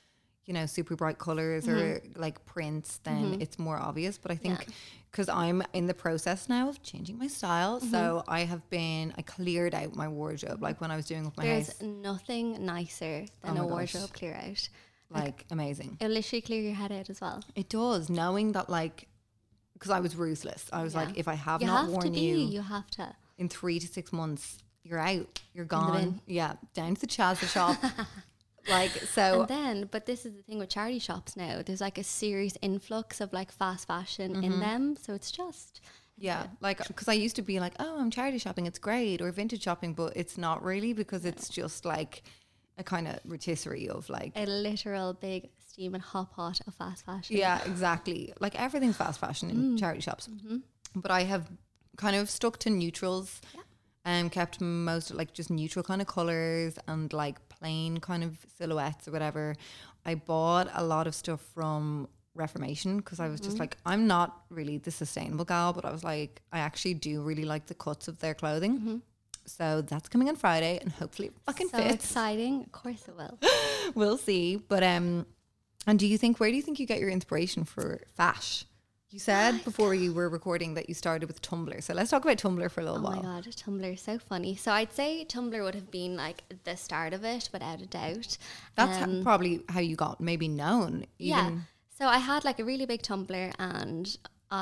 Speaker 4: you know, super bright colors mm-hmm. or like prints, then mm-hmm. it's more obvious. But I think because yeah. I'm in the process now of changing my style, mm-hmm. so I have been, I cleared out my wardrobe, like when I was doing with my
Speaker 5: There's
Speaker 4: house.
Speaker 5: nothing nicer than
Speaker 4: Oh
Speaker 5: a
Speaker 4: my
Speaker 5: wardrobe
Speaker 4: gosh.
Speaker 5: clear out.
Speaker 4: Like,
Speaker 5: Like,
Speaker 4: amazing.
Speaker 5: it'll literally clear your head out as well.
Speaker 4: It does, knowing that like, because I was ruthless. I was
Speaker 5: Yeah.
Speaker 4: like, if I have
Speaker 5: You
Speaker 4: not
Speaker 5: have
Speaker 4: worn
Speaker 5: to be.
Speaker 4: you
Speaker 5: You have to.
Speaker 4: in three to six months, you're out. You're
Speaker 5: the
Speaker 4: gone.
Speaker 5: bin.
Speaker 4: Yeah, down to the Chazza shop. Like, so.
Speaker 5: And then, but this is the thing with charity shops now. There's like a serious influx of like fast fashion
Speaker 4: Mm-hmm.
Speaker 5: in them. So it's just.
Speaker 4: Yeah, like, because I used to be like, oh, I'm charity shopping, it's great, or vintage shopping, but it's not really, because it's just like a kind of rotisserie of like,
Speaker 5: A literal big steaming hot pot of fast fashion.
Speaker 4: yeah, exactly. Like everything's fast fashion in
Speaker 5: Mm.
Speaker 4: charity shops.
Speaker 5: Mm-hmm.
Speaker 4: But I have kind of stuck to neutrals and um, kept most like just neutral kind of colors and like plain kind of silhouettes or whatever. I bought a lot of stuff from Reformation because I was just like, I'm not really the sustainable gal, but I was like, I actually do really like the cuts of their clothing.
Speaker 5: Mm-hmm.
Speaker 4: So that's coming on Friday and hopefully it fucking
Speaker 5: So
Speaker 4: fits.
Speaker 5: exciting. Of course it will.
Speaker 4: We'll see. But um and do you think, where do you think you get your inspiration for fash? You said before you were recording that you started with Tumblr. So let's talk about Tumblr for a little
Speaker 5: Oh
Speaker 4: while.
Speaker 5: my God, Tumblr is so funny. So I'd say Tumblr would have been like the start of it, without a doubt.
Speaker 4: That's ho-
Speaker 5: Um,
Speaker 4: probably how you got maybe known. Even.
Speaker 5: Yeah. So I had like a really big Tumblr, and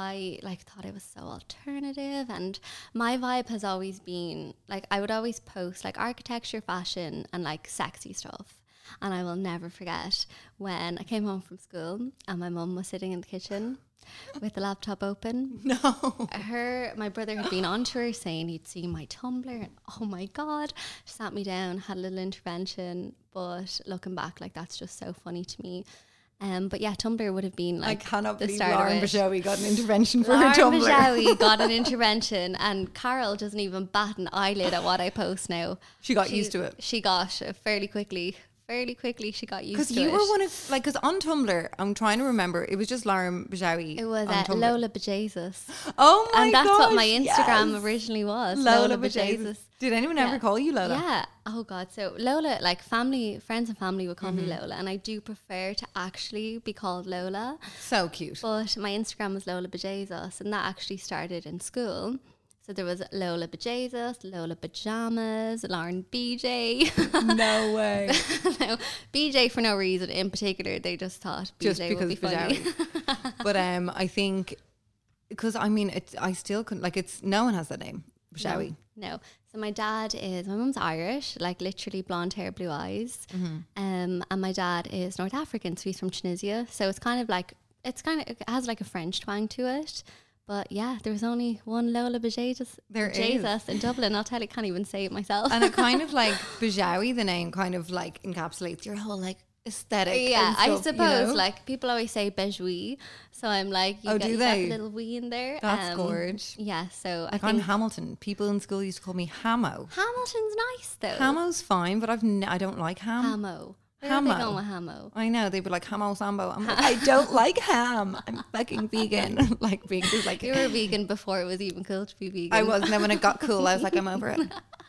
Speaker 5: I like thought it was so alternative, and my vibe has always been like, I would always post like architecture, fashion, and like sexy stuff. And I will never forget when I came home from school and my mum was sitting in the kitchen with the laptop open.
Speaker 4: No.
Speaker 5: Her, my brother had been on to her saying he'd seen my Tumblr, and oh my God, she sat me down, had a little intervention. But looking back, like, that's just so funny to me. Um, but yeah, Tumblr would have been like
Speaker 4: I cannot
Speaker 5: the
Speaker 4: believe
Speaker 5: start
Speaker 4: Lauren
Speaker 5: of it.
Speaker 4: Bashowi got an intervention for
Speaker 5: Lauren
Speaker 4: her Tumblr.
Speaker 5: Bashowi got an intervention, and Carol doesn't even bat an eyelid at what I post now.
Speaker 4: She got used to it.
Speaker 5: She got uh, fairly quickly. Fairly quickly, she got used
Speaker 4: Because
Speaker 5: to
Speaker 4: you
Speaker 5: it.
Speaker 4: were one of, like, because on Tumblr, I'm trying to remember, it was just Lauren Bashowi.
Speaker 5: It was
Speaker 4: on
Speaker 5: uh,
Speaker 4: Tumblr.
Speaker 5: Lola Bejesus.
Speaker 4: Oh my
Speaker 5: And that's what my
Speaker 4: gosh,
Speaker 5: Instagram
Speaker 4: yes.
Speaker 5: originally was.
Speaker 4: Lola,
Speaker 5: Lola
Speaker 4: Bejesus.
Speaker 5: Bejesus.
Speaker 4: Did anyone
Speaker 5: Yeah.
Speaker 4: ever call you Lola?
Speaker 5: Yeah. Oh God. So Lola, like family, friends and family would call
Speaker 4: Mm-hmm.
Speaker 5: me Lola, and I do prefer to actually be called Lola.
Speaker 4: So cute.
Speaker 5: But my Instagram was Lola Bejesus, and that actually started in school. So there was Lola Bejesus, Lola Pajamas, Lauren B J.
Speaker 4: No way.
Speaker 5: No, B J for no reason in particular. They just thought B J
Speaker 4: Just because
Speaker 5: would be funny.
Speaker 4: Bashowi. But um, I think, because I mean, it's, I still couldn't, like, it's, no one has that name. Bashowi.
Speaker 5: No, no. So my dad is, my mum's Irish, like literally blonde hair, blue eyes.
Speaker 4: Mm-hmm.
Speaker 5: Um, and my dad is North African, so he's from Tunisia. So it's kind of like, it's kind of, it has like a French twang to it. But yeah, there was only one Lola Bejesus
Speaker 4: There
Speaker 5: Bejesus in Dublin. I'll tell you, I can't even say it myself.
Speaker 4: And it kind of like, Bashowi, the name kind of like encapsulates your whole like aesthetic.
Speaker 5: Yeah,
Speaker 4: and
Speaker 5: I
Speaker 4: stuff,
Speaker 5: suppose,
Speaker 4: you know?
Speaker 5: like, people always say bejoui, so I'm like, you
Speaker 4: Oh,
Speaker 5: get,
Speaker 4: do
Speaker 5: you got
Speaker 4: they?
Speaker 5: the little wee in there.
Speaker 4: That's gorge.
Speaker 5: Yeah, so
Speaker 4: Like
Speaker 5: I
Speaker 4: I'm
Speaker 5: think
Speaker 4: Hamilton. People in school used to call me Hamo.
Speaker 5: Hamilton's nice though.
Speaker 4: Hamo's fine, but I've n- I don't like ham.
Speaker 5: Hamo. Where are they
Speaker 4: Hamo.
Speaker 5: going with Hamo?
Speaker 4: I know, they'd be like Hamo Sambo. I'm like, I don't like ham. I'm fucking vegan. Like vegan is like
Speaker 5: You were vegan before it was even cool to be vegan.
Speaker 4: I was, and then when it got cool, I was like, I'm over it.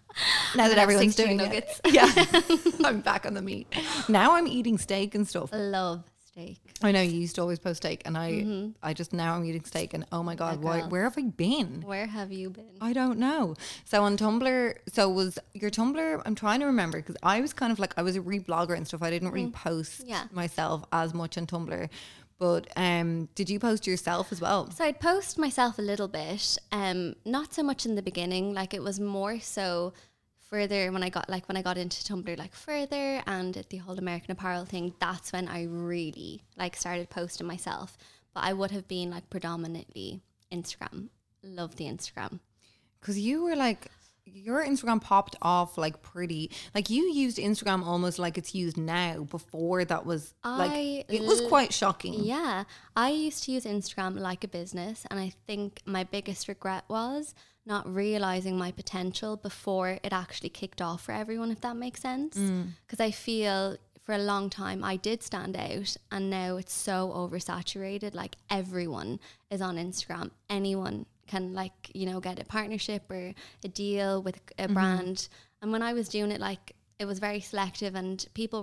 Speaker 4: Now that
Speaker 5: have
Speaker 4: everyone's
Speaker 5: six
Speaker 4: doing
Speaker 5: chicken
Speaker 4: it, yeah, I'm back on the meat. Now I'm eating steak and stuff.
Speaker 5: Love steak.
Speaker 4: I know you used to always post steak, and I, I just now I'm eating steak, and oh my god, why,
Speaker 5: girl.
Speaker 4: where have I been?
Speaker 5: Where have you been?
Speaker 4: I don't know. So on Tumblr, so was your Tumblr? I'm trying to remember because I was kind of like I was a reblogger and stuff. I didn't really post
Speaker 5: Yeah.
Speaker 4: myself as much on Tumblr, but um, did you post yourself as well?
Speaker 5: So I'd post myself a little bit, um, not so much in the beginning. Like it was more so further when I got like when I got into Tumblr like further and the whole American Apparel thing. That's when I really like started posting myself. But I would have been like predominantly Instagram. Love the Instagram.
Speaker 4: Because you were like, your Instagram popped off like pretty, like you used Instagram almost like it's used now. Before that was like,
Speaker 5: I
Speaker 4: it was
Speaker 5: l-
Speaker 4: quite shocking.
Speaker 5: Yeah, I used to use Instagram like a business, and I think my biggest regret was not realizing my potential before it actually kicked off for everyone, if that makes sense. Because I feel for a long time I did stand out, and now it's so oversaturated. Like everyone is on Instagram. Anyone can like, you know, get a partnership or a deal with a brand. And when I was doing it, like it was very selective, and people were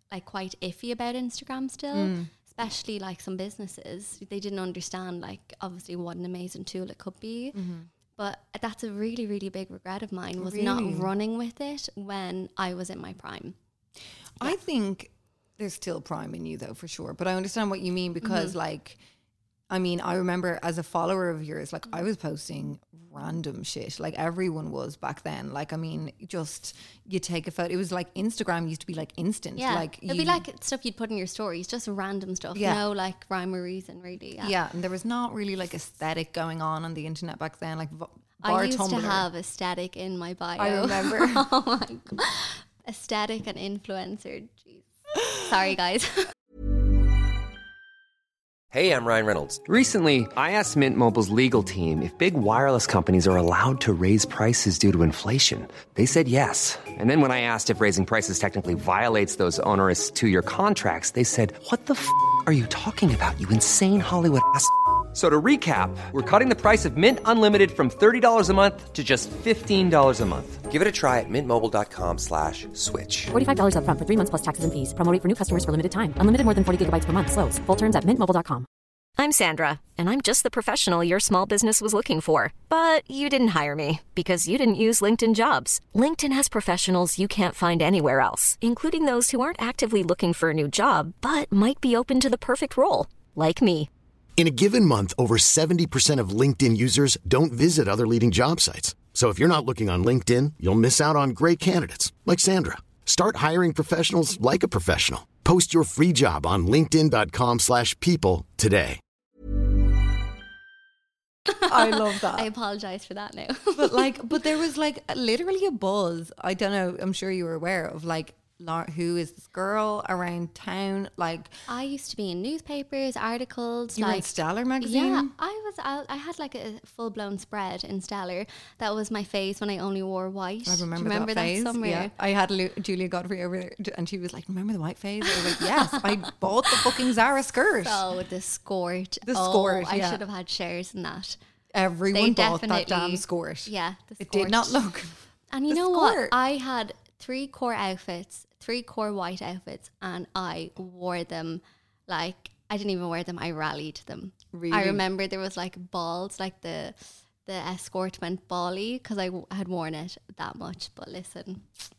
Speaker 5: like quite iffy about Instagram still, mm. especially like some businesses. They didn't understand like obviously what an amazing tool it could be. Mm-hmm. But that's a really, really big regret of mine was really? not running with it when I was in my prime. Yeah.
Speaker 4: I think there's still prime in you though, for sure. But I understand what you mean because mm-hmm. like, I mean, I remember as a follower of yours, like I was posting random shit, like everyone was back then. Like, I mean, just you take a photo. It was like Instagram used to be like instant.
Speaker 5: Yeah,
Speaker 4: like
Speaker 5: it'd
Speaker 4: you,
Speaker 5: be like stuff you'd put in your stories, just random stuff. Yeah. No like rhyme or reason, really. Yeah.
Speaker 4: yeah, and there was not really like aesthetic going on on the internet back then. Like, bar
Speaker 5: I used
Speaker 4: Tumblr.
Speaker 5: to have aesthetic in my bio.
Speaker 4: I remember.
Speaker 5: Oh my God. Aesthetic and influencer. Jeez. Sorry, guys.
Speaker 6: Hey, I'm Ryan Reynolds. Recently, I asked Mint Mobile's legal team if big wireless companies are allowed to raise prices due to inflation. They said yes. And then when I asked if raising prices technically violates those onerous two-year contracts, they said, what the f*** are you talking about, you insane Hollywood ass f- So to recap, we're cutting the price of Mint Unlimited from thirty dollars a month to just fifteen dollars a month. Give it a try at mintmobile.com slash switch.
Speaker 7: forty-five dollars up front for three months plus taxes and fees. Promo rate for new customers for limited time. Unlimited more than forty gigabytes per month. Slows full terms at mint mobile dot com.
Speaker 1: I'm Sandra, and I'm just the professional your small business was looking for. But you didn't hire me because you didn't use LinkedIn Jobs. LinkedIn has professionals you can't find anywhere else, including those who aren't actively looking for a new job, but might be open to the perfect role, like me.
Speaker 2: In a given month, over seventy percent of LinkedIn users don't visit other leading job sites. So if you're not looking on LinkedIn, you'll miss out on great candidates like Sandra. Start hiring professionals like a professional. Post your free job on linkedin.com slash people today.
Speaker 4: I love that.
Speaker 5: I apologize for that now.
Speaker 4: But like, but there was like literally a buzz. I don't know. I'm sure you were aware of like, who is this girl around town? Like,
Speaker 5: I used to be in newspapers, articles.
Speaker 4: You
Speaker 5: like,
Speaker 4: were in Stellar magazine?
Speaker 5: Yeah, I was. I, I had like a full blown spread in Stellar. That was my phase when I only wore white.
Speaker 4: I remember,
Speaker 5: Do you remember
Speaker 4: that,
Speaker 5: that
Speaker 4: phase.
Speaker 5: summer?
Speaker 4: Yeah, I had Lu Julia Godfrey over there, and she was like, "Remember the white phase?" I was like, "Yes, I bought the fucking Zara skirt."
Speaker 5: Oh, the skirt.
Speaker 4: The
Speaker 5: oh,
Speaker 4: skirt.
Speaker 5: I
Speaker 4: yeah.
Speaker 5: should have had shares in that.
Speaker 4: Everyone they bought that damn skirt.
Speaker 5: Yeah, the
Speaker 4: it did not look.
Speaker 5: And you
Speaker 4: the
Speaker 5: know
Speaker 4: skirt.
Speaker 5: what? I had three core outfits, three core white outfits, and I wore them like I didn't even wear them. I rallied them.
Speaker 4: Really?
Speaker 5: I remember there was like balls, like the the escort went bally because I w- had worn it that much. But listen.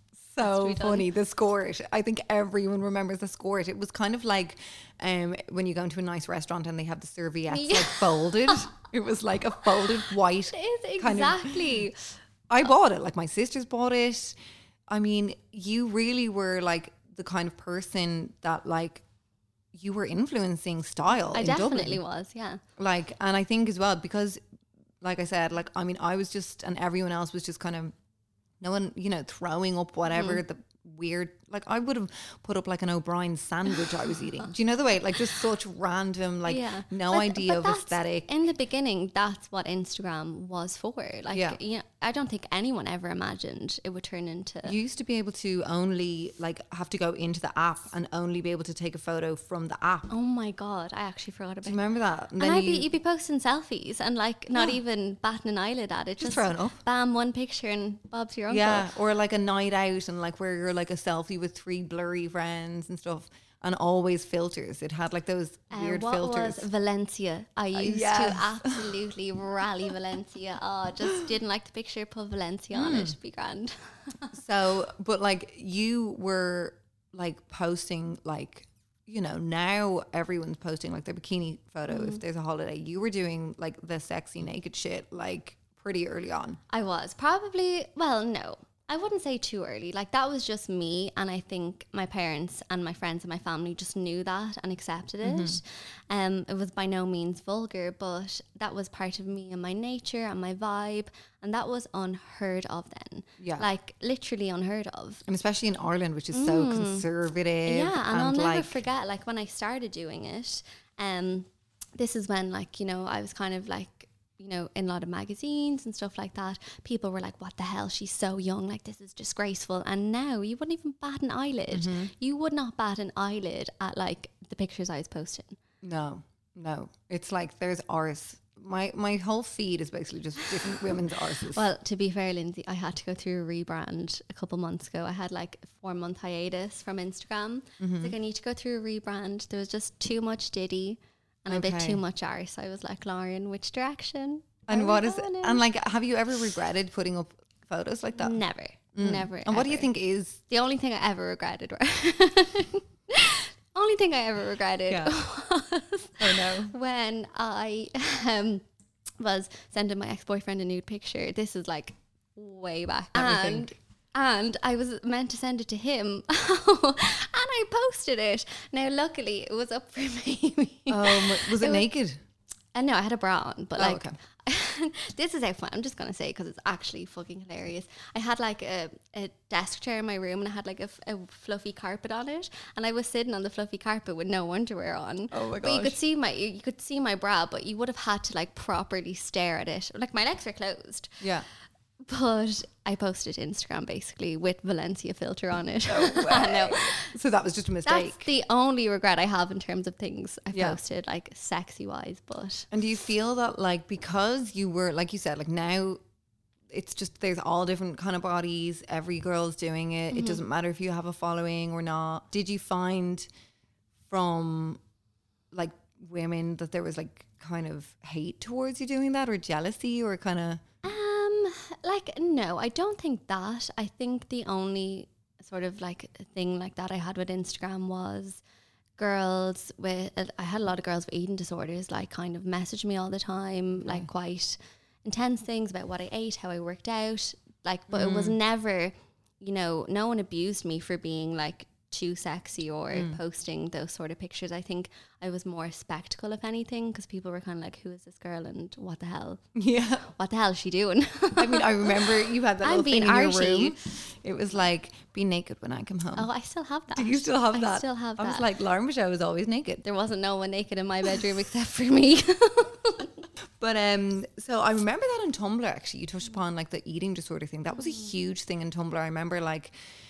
Speaker 4: So funny, the skirt. I think everyone remembers the skirt. It was kind of like um, when you go into a nice restaurant and they have the serviettes yeah. like folded. It was like a folded white.
Speaker 5: It is
Speaker 4: kind
Speaker 5: exactly.
Speaker 4: Of, I bought it. Like my sisters bought it. I mean, you really were like the kind of person that like you were influencing style.
Speaker 5: I
Speaker 4: in
Speaker 5: definitely
Speaker 4: Dublin.
Speaker 5: was, yeah.
Speaker 4: Like, and I think as well because, like I said, like I mean, I was just, and everyone else was just kind of. No one, you know, throwing up whatever mm. the weird, like I would have put up like an O'Brien sandwich I was eating. Do you know the way? Like just such random, like yeah. no
Speaker 5: but,
Speaker 4: idea
Speaker 5: but
Speaker 4: of aesthetic.
Speaker 5: In the beginning, that's what Instagram was for. Like,
Speaker 4: yeah.
Speaker 5: you know, I don't think anyone ever imagined it would turn into.
Speaker 4: You used to be able to only like have to go into the app and only be able to take a photo from the app.
Speaker 5: Oh my God, I actually forgot about
Speaker 4: Do you remember that?
Speaker 5: And, then and I'd you, be, you'd be posting selfies and like not
Speaker 4: yeah.
Speaker 5: even batting an eyelid at it.
Speaker 4: Just,
Speaker 5: just
Speaker 4: throwing up.
Speaker 5: Bam, one picture and Bob's your uncle.
Speaker 4: Yeah, or like a night out and like where you're like a selfie with three blurry friends and stuff. And always filters. It had like those
Speaker 5: uh,
Speaker 4: weird
Speaker 5: what
Speaker 4: filters.
Speaker 5: Was Valencia. I used uh, yes. to absolutely rally Valencia. Oh, just didn't like the picture, put Valencia mm. on it. Be grand.
Speaker 4: So, but like you were like posting like, you know, now everyone's posting like their bikini photo mm. if there's a holiday. You were doing like the sexy naked shit like pretty early on.
Speaker 5: I was probably, well, no. I wouldn't say too early. Like that was just me, and I think my parents and my friends and my family just knew that and accepted it. Mm-hmm. Um, it was by no means vulgar, but that was part of me and my nature and my vibe, and that was unheard of then.
Speaker 4: Yeah,
Speaker 5: like literally unheard of,
Speaker 4: and especially in Ireland, which is mm. so conservative.
Speaker 5: Yeah, and, and I'll
Speaker 4: like
Speaker 5: never forget. Like when I started doing it, um, this is when like you know I was kind of like. You know, in a lot of magazines and stuff like that, people were like, what the hell, she's so young, like this is disgraceful. And now you wouldn't even bat an eyelid. Mm-hmm. You would not bat an eyelid at like the pictures I was posting.
Speaker 4: No, no. It's like there's ours my my whole feed is basically just different women's arses.
Speaker 5: Well, to be fair, Lindsay, I had to go through a rebrand a couple months ago. I had like a four month hiatus from Instagram. Mm-hmm. It's like I need to go through a rebrand. There was just too much Diddy and okay. a bit too much arse. I was like, Lauren, which direction?
Speaker 4: And what is it? In? And like, have you ever regretted putting up photos like that?
Speaker 5: Never, mm. never.
Speaker 4: And ever. What do you think is
Speaker 5: the only thing I ever regretted? Right? Only thing I ever regretted yeah. was
Speaker 4: oh no.
Speaker 5: when I um, was sending my ex-boyfriend a nude picture. This is like way back. And, and I was meant to send it to him. And I posted it. Now, luckily, it was up for maybe.
Speaker 4: Um, was it, it naked?
Speaker 5: Was, and no, I had a bra on. But
Speaker 4: oh,
Speaker 5: like,
Speaker 4: okay.
Speaker 5: This is how fun. I'm just going to say because it's actually fucking hilarious. I had like a, a desk chair in my room and I had like a, f- a fluffy carpet on it, and I was sitting on the fluffy carpet with no underwear on.
Speaker 4: Oh my god!
Speaker 5: But you could see my you could see my bra, but you would have had to like properly stare at it. Like my legs were closed.
Speaker 4: Yeah.
Speaker 5: But I posted Instagram basically with Valencia filter on it.
Speaker 4: No way. No. So that was just a mistake.
Speaker 5: That's the only regret I have in terms of things I've
Speaker 4: yeah.
Speaker 5: posted, like sexy wise. But
Speaker 4: and do you feel that like because you were like you said like now it's just there's all different kind of bodies, every girl's doing it. Mm-hmm. It doesn't matter if you have a following or not. Did you find from like women that there was like kind of hate towards you doing that or jealousy or kind of
Speaker 5: like, no, I don't think that. I think the only sort of like thing like that I had with Instagram was girls with, uh, I had a lot of girls with eating disorders, like kind of message me all the time, like mm. quite intense things about what I ate, how I worked out, like, but mm. it was never, you know, no one abused me for being like too sexy or mm. posting those sort of pictures. I think I was more a spectacle, if anything, because people were kind of like, who is this girl and what the hell?
Speaker 4: Yeah.
Speaker 5: What the hell is she doing?
Speaker 4: I mean, I remember you had that
Speaker 5: I'm
Speaker 4: little thing in your
Speaker 5: arty.
Speaker 4: room. It was like, be naked when I come home.
Speaker 5: Oh, I still have that.
Speaker 4: Do you still have
Speaker 5: I
Speaker 4: that?
Speaker 5: I still have
Speaker 4: I
Speaker 5: that.
Speaker 4: was like, Lauren Michelle was always naked.
Speaker 5: There wasn't no one naked in my bedroom except for me.
Speaker 4: But um, so I remember that on Tumblr, actually, you touched upon like the eating disorder thing. That was a huge thing in Tumblr. I remember like,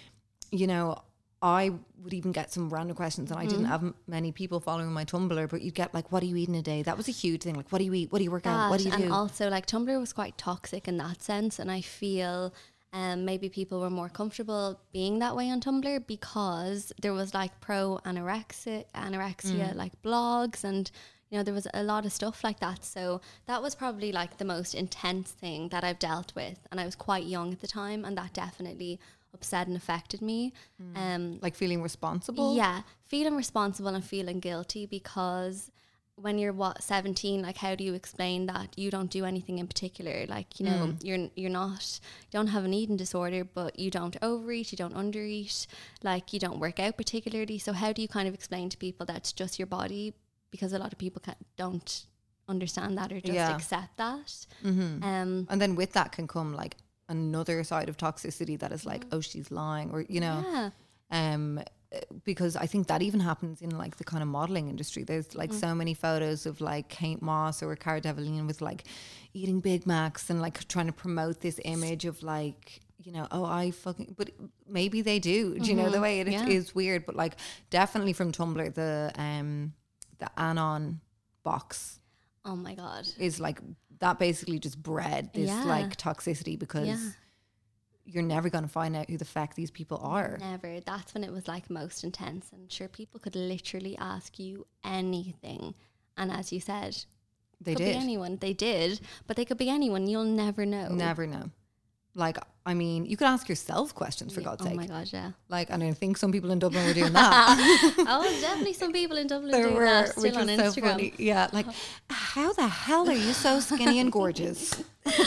Speaker 4: you know, I would even get some random questions and I mm. didn't have m- many people following my Tumblr, but you'd get like, what do you eat in a day? That was a huge thing. Like, what do you eat? What do you work that, out? What do you
Speaker 5: and
Speaker 4: do?
Speaker 5: And also like Tumblr was quite toxic in that sense. And I feel um, maybe people were more comfortable being that way on Tumblr because there was like pro anorexia, anorexia mm. like blogs, and you know, there was a lot of stuff like that. So that was probably like the most intense thing that I've dealt with. And I was quite young at the time, and that definitely upset and affected me.
Speaker 4: Mm.
Speaker 5: Um,
Speaker 4: like feeling responsible?
Speaker 5: Yeah, feeling responsible and feeling guilty, because when you're what seventeen, like how do you explain that you don't do anything in particular? Like, you know, mm. you're you're not, you don't have an eating disorder, but you don't overeat, you don't undereat, like you don't work out particularly. So how do you kind of explain to people that's just your body? Because a lot of people can't, don't understand that or just
Speaker 4: yeah. accept
Speaker 5: that.
Speaker 4: Mm-hmm.
Speaker 5: Um,
Speaker 4: and then with that can come like another side of toxicity that is like, oh, she's lying, or you know,
Speaker 5: yeah.
Speaker 4: um, because I think that even happens in like the kind of modeling industry. There's like mm. so many photos of like Kate Moss or Cara Delevingne with like eating Big Macs and like trying to promote this image of like, you know, oh, I fucking, but maybe they do. Mm-hmm. Do you know the way it
Speaker 5: yeah.
Speaker 4: is weird? But like definitely from Tumblr, the um, the Anon box.
Speaker 5: Oh my God.
Speaker 4: Is like, that basically just bred this
Speaker 5: yeah.
Speaker 4: like toxicity because
Speaker 5: yeah.
Speaker 4: you're never going to find out who the fuck these people are.
Speaker 5: Never. That's when it was like most intense. And sure, people could literally ask you anything. And as you said,
Speaker 4: they
Speaker 5: could
Speaker 4: did.
Speaker 5: be anyone. They did. But they could be anyone. You'll never know.
Speaker 4: Never know. Like, I mean, you could ask yourself questions for
Speaker 5: yeah.
Speaker 4: God's
Speaker 5: oh
Speaker 4: sake.
Speaker 5: Oh my God, yeah.
Speaker 4: Like, and I think some people in Dublin were doing that.
Speaker 5: Oh, definitely some people in Dublin
Speaker 4: there
Speaker 5: doing
Speaker 4: were,
Speaker 5: that still
Speaker 4: which
Speaker 5: on
Speaker 4: was
Speaker 5: Instagram.
Speaker 4: So funny. Yeah, like, how the hell are you so skinny and gorgeous?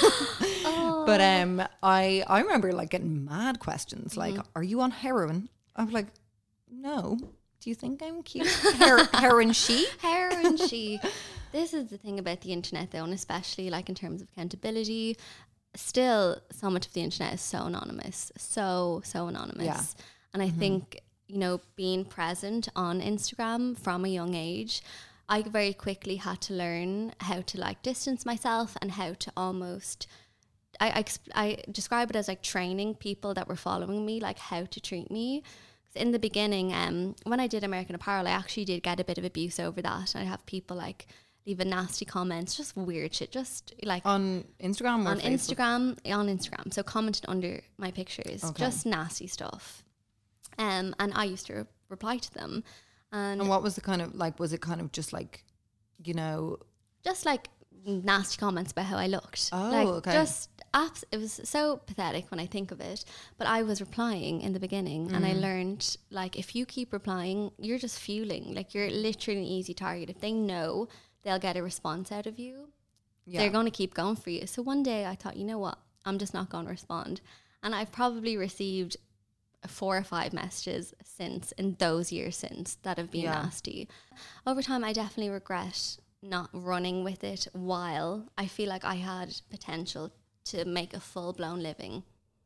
Speaker 5: oh.
Speaker 4: But um, I I remember like getting mad questions like,
Speaker 5: mm-hmm.
Speaker 4: are you on heroin? I was like, no. Do you think I'm cute? Her- heroin she?
Speaker 5: Heroin she. This is the thing about the internet though, and especially like in terms of accountability. Still, so much of the internet is so anonymous, so, so anonymous.
Speaker 4: Yeah.
Speaker 5: And I
Speaker 4: mm-hmm.
Speaker 5: think, you know, being present on Instagram from a young age, I very quickly had to learn how to like distance myself and how to almost, I, I, exp- I describe it as like training people that were following me, like how to treat me. Because in the beginning, um, when I did American Apparel, I actually did get a bit of abuse over that. I'd have people like even nasty comments, just weird shit, just like
Speaker 4: On Instagram or
Speaker 5: on
Speaker 4: Facebook?
Speaker 5: Instagram, on Instagram. So commented under my pictures,
Speaker 4: Okay.
Speaker 5: just nasty stuff. Um, and I used to re- reply to them, and,
Speaker 4: And what was the kind of like? Was it kind of just like, you know?
Speaker 5: just like nasty comments about how I looked.
Speaker 4: Oh,
Speaker 5: like,
Speaker 4: okay.
Speaker 5: Just abs- it was so pathetic when I think of it. But I was replying in the beginning, and I
Speaker 4: Mm.
Speaker 5: learned like if you keep replying, you're just fueling. Like you're literally an easy target. If they know they'll get a response out of you,
Speaker 4: Yeah.
Speaker 5: they're going to keep going for you. So one day I thought, you know what, I'm just not going to respond. And I've probably received four or five messages since, in those years since, that have been
Speaker 4: Yeah.
Speaker 5: nasty. Over time, I definitely regret not running with it while I feel like I had potential to make a full-blown living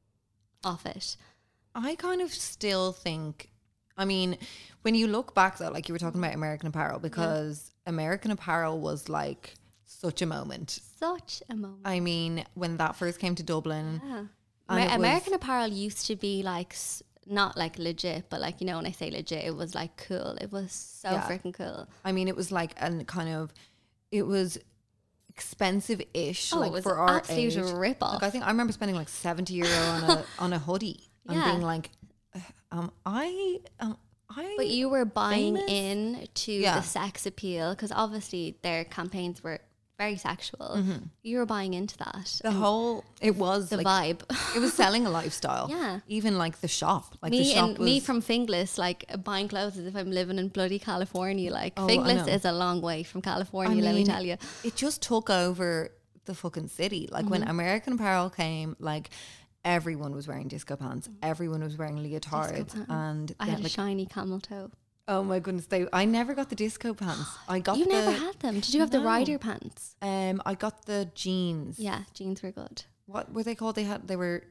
Speaker 5: off it.
Speaker 4: I kind of still think, I mean, when you look back though, like you were talking about American Apparel, because American Apparel was like such a moment.
Speaker 5: Such a moment.
Speaker 4: I mean, when that first came to Dublin,
Speaker 5: Yeah.
Speaker 4: and
Speaker 5: Amer-
Speaker 4: it was-
Speaker 5: American Apparel used to be like, s- not like legit, but like, you know, when I say legit, it was like cool. It was so
Speaker 4: Yeah.
Speaker 5: freaking cool.
Speaker 4: I mean, it was like, and kind of, it was expensive-ish,
Speaker 5: Oh,
Speaker 4: like
Speaker 5: it was
Speaker 4: for our
Speaker 5: absolute
Speaker 4: age.
Speaker 5: rip-off.
Speaker 4: Like I think I remember spending like seventy euro on a on a hoodie and
Speaker 5: Yeah.
Speaker 4: being like, um, I, um, I.
Speaker 5: But you were buying
Speaker 4: famous?
Speaker 5: in to
Speaker 4: Yeah.
Speaker 5: the sex appeal, because obviously their campaigns were very sexual. You were buying into that.
Speaker 4: the whole it was
Speaker 5: the
Speaker 4: like,
Speaker 5: vibe.
Speaker 4: It was selling a lifestyle.
Speaker 5: Yeah.
Speaker 4: Even like the shop, like the
Speaker 5: me
Speaker 4: shop
Speaker 5: and
Speaker 4: was
Speaker 5: me from Finglas, like buying clothes as if I'm living in bloody California. Like
Speaker 4: Oh, I
Speaker 5: Finglas
Speaker 4: know.
Speaker 5: is a long way from
Speaker 4: I
Speaker 5: California, let me
Speaker 4: mean,
Speaker 5: tell you.
Speaker 4: It just took over the fucking city. Like when American Apparel came, like everyone was wearing disco pants, everyone was wearing leotards,
Speaker 5: pants.
Speaker 4: and
Speaker 5: I
Speaker 4: then,
Speaker 5: had a
Speaker 4: like,
Speaker 5: shiny camel toe.
Speaker 4: oh my goodness, they. I never got the disco pants. I got
Speaker 5: You
Speaker 4: the,
Speaker 5: never had them. Did you have the
Speaker 4: No.
Speaker 5: rider pants?
Speaker 4: Um, I got the jeans.
Speaker 5: Yeah, jeans were good.
Speaker 4: What were they called? They had. They were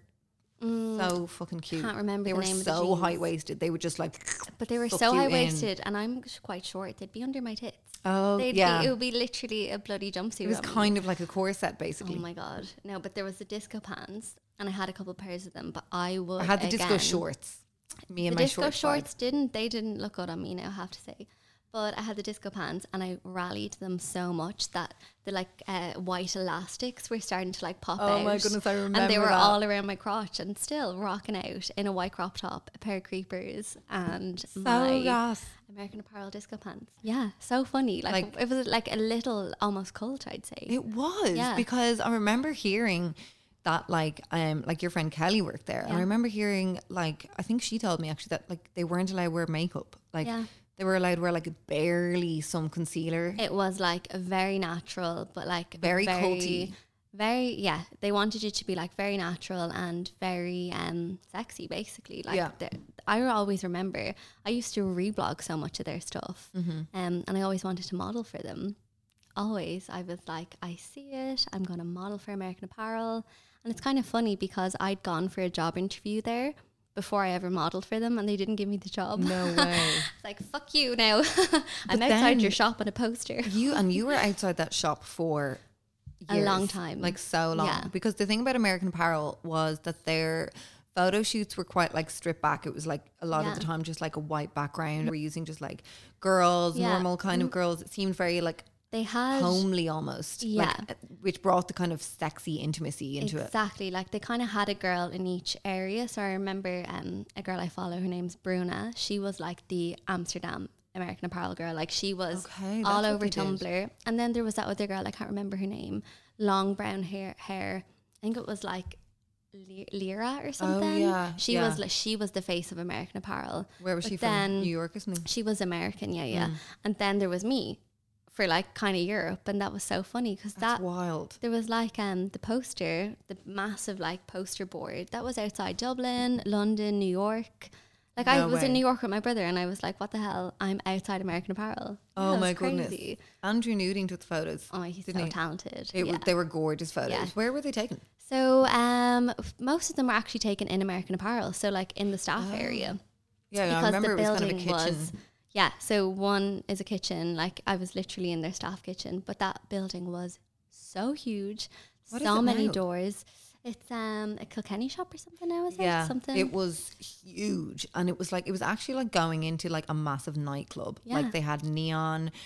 Speaker 4: so fucking cute.
Speaker 5: can't remember
Speaker 4: They
Speaker 5: the
Speaker 4: were
Speaker 5: name of the
Speaker 4: so
Speaker 5: jeans.
Speaker 4: high waisted. They were just like.
Speaker 5: But they were
Speaker 4: suck
Speaker 5: so
Speaker 4: you
Speaker 5: high
Speaker 4: in.
Speaker 5: waisted, and I'm quite short. They'd be under my tits.
Speaker 4: Oh
Speaker 5: They'd
Speaker 4: yeah.
Speaker 5: be, it would be literally a bloody jumpsuit.
Speaker 4: It was
Speaker 5: on me.
Speaker 4: kind of like a corset, basically.
Speaker 5: Oh my god, no! But there was the disco pants, and I had a couple pairs of them. But I would.
Speaker 4: I had the disco
Speaker 5: again-
Speaker 4: shorts. Me
Speaker 5: The
Speaker 4: and my
Speaker 5: disco
Speaker 4: short
Speaker 5: shorts didn't. They didn't look good on me now, I have to say. But I had the disco pants, and I rallied them so much that the like uh, white elastics were starting to like pop
Speaker 4: Oh
Speaker 5: out.
Speaker 4: my goodness, I
Speaker 5: And they
Speaker 4: remember
Speaker 5: were
Speaker 4: that.
Speaker 5: all around my crotch, and still rocking out in a white crop top, a pair of creepers, and my
Speaker 4: gas.
Speaker 5: American Apparel disco pants. Yeah, so funny. Like,
Speaker 4: Like-
Speaker 5: it was like a little almost cult, I'd say.
Speaker 4: It was
Speaker 5: Yeah.
Speaker 4: because I remember hearing that like um like your friend Kelly worked there, and I
Speaker 5: Yeah.
Speaker 4: remember hearing like I think she told me actually that like they weren't allowed to wear makeup. Like
Speaker 5: Yeah.
Speaker 4: they were allowed to wear like barely some concealer.
Speaker 5: It was like a very natural, but like
Speaker 4: Very culty.
Speaker 5: Very, yeah. They wanted it to be like very natural and very um sexy, basically. Like
Speaker 4: Yeah.
Speaker 5: the- I always remember I used to reblog so much of their stuff,
Speaker 4: Mm-hmm.
Speaker 5: um, and I always wanted to model for them. Always, I was like, I see it. I'm going to model for American Apparel, and it's kind of funny because I'd gone for a job interview there before I ever modeled for them, and they didn't give me the job.
Speaker 4: No way.
Speaker 5: It's like, fuck you now. I'm
Speaker 4: But
Speaker 5: outside
Speaker 4: then-
Speaker 5: your shop on a poster.
Speaker 4: You and you were outside that shop for
Speaker 5: A
Speaker 4: years,
Speaker 5: long time.
Speaker 4: like so long.
Speaker 5: Yeah.
Speaker 4: Because the thing about American Apparel was that their photo shoots were quite like stripped back. It was like a lot of the
Speaker 5: Yeah.
Speaker 4: time just like a white background. We're using just like girls,
Speaker 5: Yeah.
Speaker 4: normal kind of girls. It seemed very like
Speaker 5: They had
Speaker 4: homely almost.
Speaker 5: Yeah.
Speaker 4: Like, uh, which brought the kind of sexy intimacy into it.
Speaker 5: exactly like they kind of had a girl in each area. So I remember um, a girl I follow. Her name's Bruna. She was like the Amsterdam American Apparel girl. Like she was
Speaker 4: Okay, that's
Speaker 5: all
Speaker 4: what
Speaker 5: over
Speaker 4: they did.
Speaker 5: Tumblr. And then there was that other girl. I can't remember her name. Long brown hair. Hair. I think it was like Ly- Lyra or something.
Speaker 4: yeah,
Speaker 5: She
Speaker 4: yeah.
Speaker 5: was like she was the face of American Apparel.
Speaker 4: Where was
Speaker 5: But
Speaker 4: she
Speaker 5: then
Speaker 4: from? New York or something?
Speaker 5: She was American. Yeah, yeah.
Speaker 4: Mm.
Speaker 5: And then there was me for like kind of Europe, and that was so funny because
Speaker 4: That's
Speaker 5: that
Speaker 4: wild.
Speaker 5: there was like um the poster, the massive like poster board that was outside Dublin, London, New York. Like I
Speaker 4: No
Speaker 5: was
Speaker 4: way.
Speaker 5: in New York with my brother, and I was like, "What the hell? I'm outside American Apparel."
Speaker 4: Oh
Speaker 5: Yeah, it
Speaker 4: my
Speaker 5: was
Speaker 4: goodness.
Speaker 5: crazy.
Speaker 4: Andrew Nuding took the photos.
Speaker 5: Oh, he's
Speaker 4: didn't
Speaker 5: so
Speaker 4: he?
Speaker 5: talented.
Speaker 4: It
Speaker 5: yeah.
Speaker 4: was, they were gorgeous photos.
Speaker 5: Yeah.
Speaker 4: Where were they taken?
Speaker 5: So um, f- most of them were actually taken in American Apparel, so like in the staff area.
Speaker 4: Yeah, I
Speaker 5: Because
Speaker 4: remember
Speaker 5: the
Speaker 4: it was kind of a
Speaker 5: building
Speaker 4: kitchen.
Speaker 5: was- Yeah, so one is a kitchen. Like I was literally in their staff kitchen, but that building was so huge,
Speaker 4: What is
Speaker 5: so
Speaker 4: it
Speaker 5: many
Speaker 4: now?
Speaker 5: doors. It's um a Kilkenny shop or something now, is
Speaker 4: Yeah,
Speaker 5: it? Something.
Speaker 4: it was huge, and it was like it was actually like going into like a massive nightclub.
Speaker 5: Yeah.
Speaker 4: Like they had neon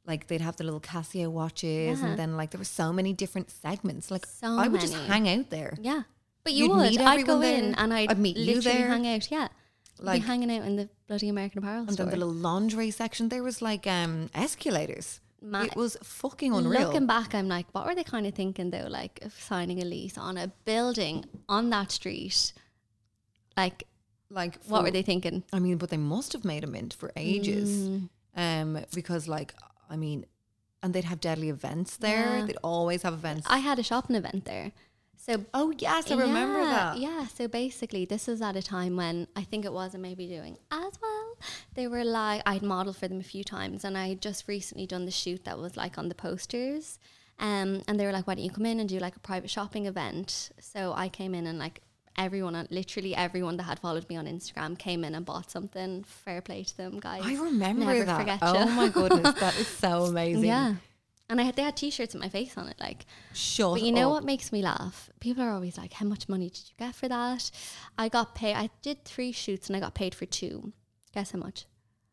Speaker 4: like they'd have the little Casio watches,
Speaker 5: Yeah.
Speaker 4: and then like there were so many different segments. Like
Speaker 5: So
Speaker 4: I would just
Speaker 5: many.
Speaker 4: hang out there.
Speaker 5: Yeah. But you
Speaker 4: You'd
Speaker 5: would.
Speaker 4: meet
Speaker 5: I'd go
Speaker 4: everyone
Speaker 5: in
Speaker 4: there.
Speaker 5: and I'd,
Speaker 4: I'd meet you
Speaker 5: literally
Speaker 4: there.
Speaker 5: hang out. Yeah. Like,
Speaker 4: Like-
Speaker 5: be hanging out in the bloody American Apparel
Speaker 4: And
Speaker 5: store.
Speaker 4: then the little lingerie section, there was like um escalators.
Speaker 5: Ma-
Speaker 4: it was fucking unreal.
Speaker 5: Looking back, I'm like, what were they kind of thinking though? Like of signing a lease on a building on that street. Like,
Speaker 4: like
Speaker 5: what
Speaker 4: for-
Speaker 5: were they thinking?
Speaker 4: I mean, but they must have made a mint for ages.
Speaker 5: Mm.
Speaker 4: Um, because like I mean, and they'd have deadly events there.
Speaker 5: Yeah.
Speaker 4: They'd always have events.
Speaker 5: I had a shopping event there. So
Speaker 4: oh yes, I remember
Speaker 5: yeah,
Speaker 4: that.
Speaker 5: Yeah, so basically this was at a time when I think it was, and maybe doing as well. They were like, I'd modeled for them a few times, and I had just recently done the shoot that was like on the posters. Um, and they were like, why don't you come in and do like a private shopping event? So I came in and like everyone, uh, literally everyone that had followed me on Instagram came in and bought something. Fair play to them, guys.
Speaker 4: I remember
Speaker 5: Never
Speaker 4: that.
Speaker 5: forget
Speaker 4: Oh
Speaker 5: ya.
Speaker 4: my goodness, that is so amazing.
Speaker 5: Yeah. And I had, they had t-shirts with my face on it, like.
Speaker 4: Shut
Speaker 5: But you know
Speaker 4: up.
Speaker 5: what makes me laugh? People are always like, how much money did you get for that? I got paid, I did three shoots and I got paid for two. Guess how much?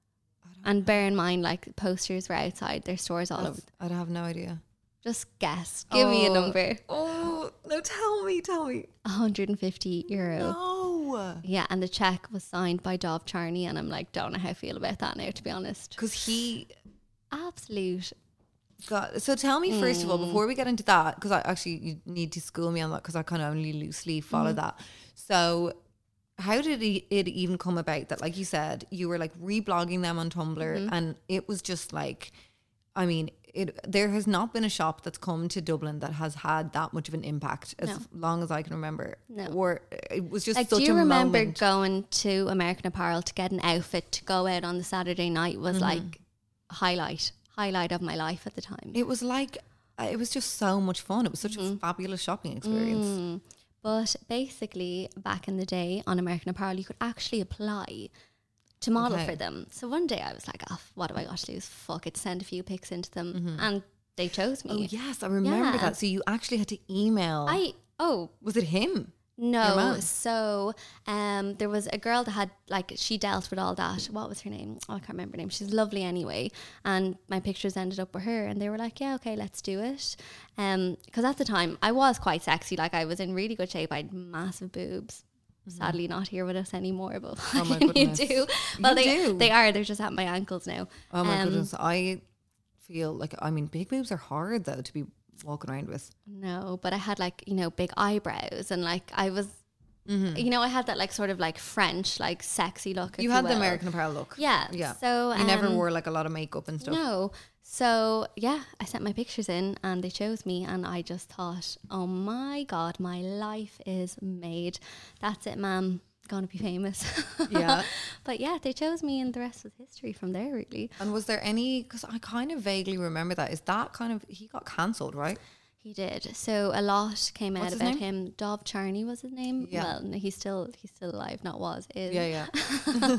Speaker 5: And bear in mind, like, posters were outside, their stores all over.
Speaker 4: I'd have no idea.
Speaker 5: Just guess. Give me a
Speaker 4: Oh.
Speaker 5: number.
Speaker 4: Oh no! Tell me, tell me.
Speaker 5: one hundred fifty euro.
Speaker 4: No,
Speaker 5: Yeah, and the check was signed by Dov Charney, and I'm like, don't know how I feel about that now, to be honest.
Speaker 4: because he
Speaker 5: Absolute.
Speaker 4: got. So tell me first
Speaker 5: Mm.
Speaker 4: of all, before we get into that, because I actually you need to school me on that because I kind of only loosely follow
Speaker 5: Mm-hmm.
Speaker 4: that. So. How did it it even come about that, like you said, you were like reblogging them on Tumblr,
Speaker 5: Mm-hmm.
Speaker 4: and it was just like, I mean, it there has not been a shop that's come to Dublin that has had that much of an impact as
Speaker 5: No.
Speaker 4: long as I can remember.
Speaker 5: No.
Speaker 4: Or it was just
Speaker 5: Like,
Speaker 4: such
Speaker 5: do you
Speaker 4: a
Speaker 5: remember
Speaker 4: moment.
Speaker 5: going to American Apparel to get an outfit to go out on the Saturday night was
Speaker 4: Mm-hmm.
Speaker 5: like highlight, highlight of my life at the time.
Speaker 4: It was like, uh, it was just so much fun. It was such
Speaker 5: Mm-hmm.
Speaker 4: a fabulous shopping experience.
Speaker 5: Mm. But basically, back in the day on American Apparel, you could actually apply to model
Speaker 4: Okay.
Speaker 5: for them. So one day I was like, oh, what have I got to lose? Fuck it, send a few pics into them. And they chose me.
Speaker 4: Oh yes, I remember
Speaker 5: Yeah.
Speaker 4: that. So you actually had to email.
Speaker 5: I, oh,
Speaker 4: was it him? Your
Speaker 5: no.
Speaker 4: mum?
Speaker 5: So um, there was a girl that had, like, she dealt with all that. What was her name? Oh, I can't remember her name. She's lovely anyway. And my pictures ended up with her. And they were like, yeah, okay, let's do it. Because at the time, I was quite sexy. Like, I was in really good shape. I had massive boobs. Sadly not here with us anymore, but
Speaker 4: Oh my
Speaker 5: what can you
Speaker 4: goodness.
Speaker 5: do? Well,
Speaker 4: You
Speaker 5: they,
Speaker 4: do?
Speaker 5: they are. They're just at my ankles now.
Speaker 4: Oh my
Speaker 5: Um,
Speaker 4: goodness, I feel like, I mean, big boobs are hard though to be walking around with.
Speaker 5: No, but I had, like, you know, big eyebrows. And, like, I was... You know, I had that like sort of like French, like sexy look. if
Speaker 4: You had the
Speaker 5: will.
Speaker 4: American Apparel look.
Speaker 5: Yeah.
Speaker 4: Yeah.
Speaker 5: So
Speaker 4: You never
Speaker 5: um,
Speaker 4: wore like a lot of makeup and stuff.
Speaker 5: No. So yeah, I sent my pictures in and they chose me, and I just thought, oh my God, my life is made. That's it, ma'am. Gonna be famous.
Speaker 4: Yeah.
Speaker 5: But yeah, they chose me, and the rest was history from there, really.
Speaker 4: And was there any, because I kind of vaguely remember that, is that kind of, he got cancelled, right?
Speaker 5: He did. So a lot came
Speaker 4: What's
Speaker 5: out
Speaker 4: his
Speaker 5: about
Speaker 4: name?
Speaker 5: him. Dov Charney was his name.
Speaker 4: Yeah.
Speaker 5: Well, no, he's still he's still alive, not was, is.
Speaker 4: Yeah, yeah.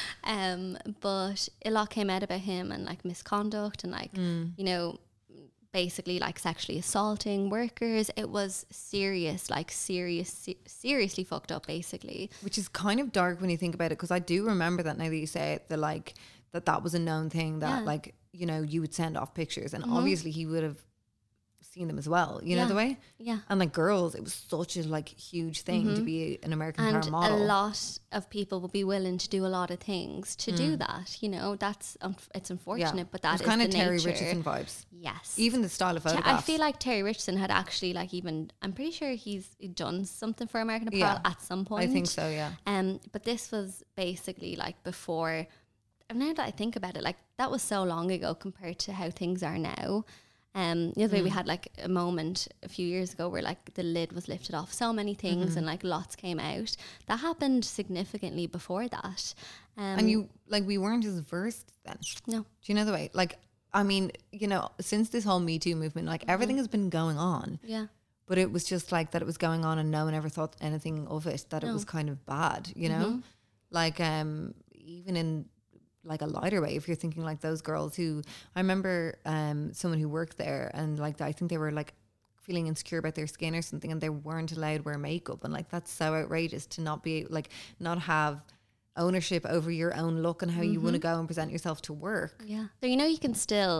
Speaker 5: um, but a lot came out about him and like misconduct and like,
Speaker 4: Mm.
Speaker 5: you know, basically like sexually assaulting workers. It was serious, like serious, se- seriously fucked up, basically.
Speaker 4: Which is kind of dark when you think about it, because I do remember that now that you say it, that like, that that was a known thing that
Speaker 5: Yeah. Mm-hmm.
Speaker 4: like, you know, you would send off pictures and obviously he would have seen them as well, you know
Speaker 5: Yeah.
Speaker 4: the way?
Speaker 5: Yeah.
Speaker 4: And like girls, it was such a like huge thing to be an American
Speaker 5: And
Speaker 4: Apparel model.
Speaker 5: a lot of people will be willing to do a lot of things to
Speaker 4: Mm.
Speaker 5: do that. You know, that's un- it's unfortunate, but that
Speaker 4: it's
Speaker 5: is
Speaker 4: kind
Speaker 5: the
Speaker 4: of Terry
Speaker 5: nature.
Speaker 4: Richardson vibes.
Speaker 5: Yes.
Speaker 4: Even the style of
Speaker 5: Te-
Speaker 4: photographs.
Speaker 5: I feel like Terry Richardson had actually like even I'm pretty sure he's done something for American Apparel
Speaker 4: Yeah.
Speaker 5: at some point.
Speaker 4: I think so, yeah.
Speaker 5: Um, but this was basically like before. And now that I think about it, like that was so long ago compared to how things are now. Um, the other way we had like a moment a few years ago where like the lid was lifted off so many things and like lots came out. That happened significantly before that. Um,
Speaker 4: And you, like, we weren't as versed then.
Speaker 5: no.
Speaker 4: Do you know the way? Like, I mean, you know, since this whole Me Too movement, like, everything has been going on.
Speaker 5: Yeah.
Speaker 4: But it was just like that it was going on and no one ever thought anything of it, that it was kind of bad, you know? Like, um, even in like a lighter way, if you're thinking like those girls who, I remember um, someone who worked there and like, I think they were like feeling insecure about their skin or something and they weren't allowed to wear makeup. And like, that's so outrageous to not be like, not have ownership over your own look and how you want to go and present yourself to work.
Speaker 5: Yeah. So, you know, you can still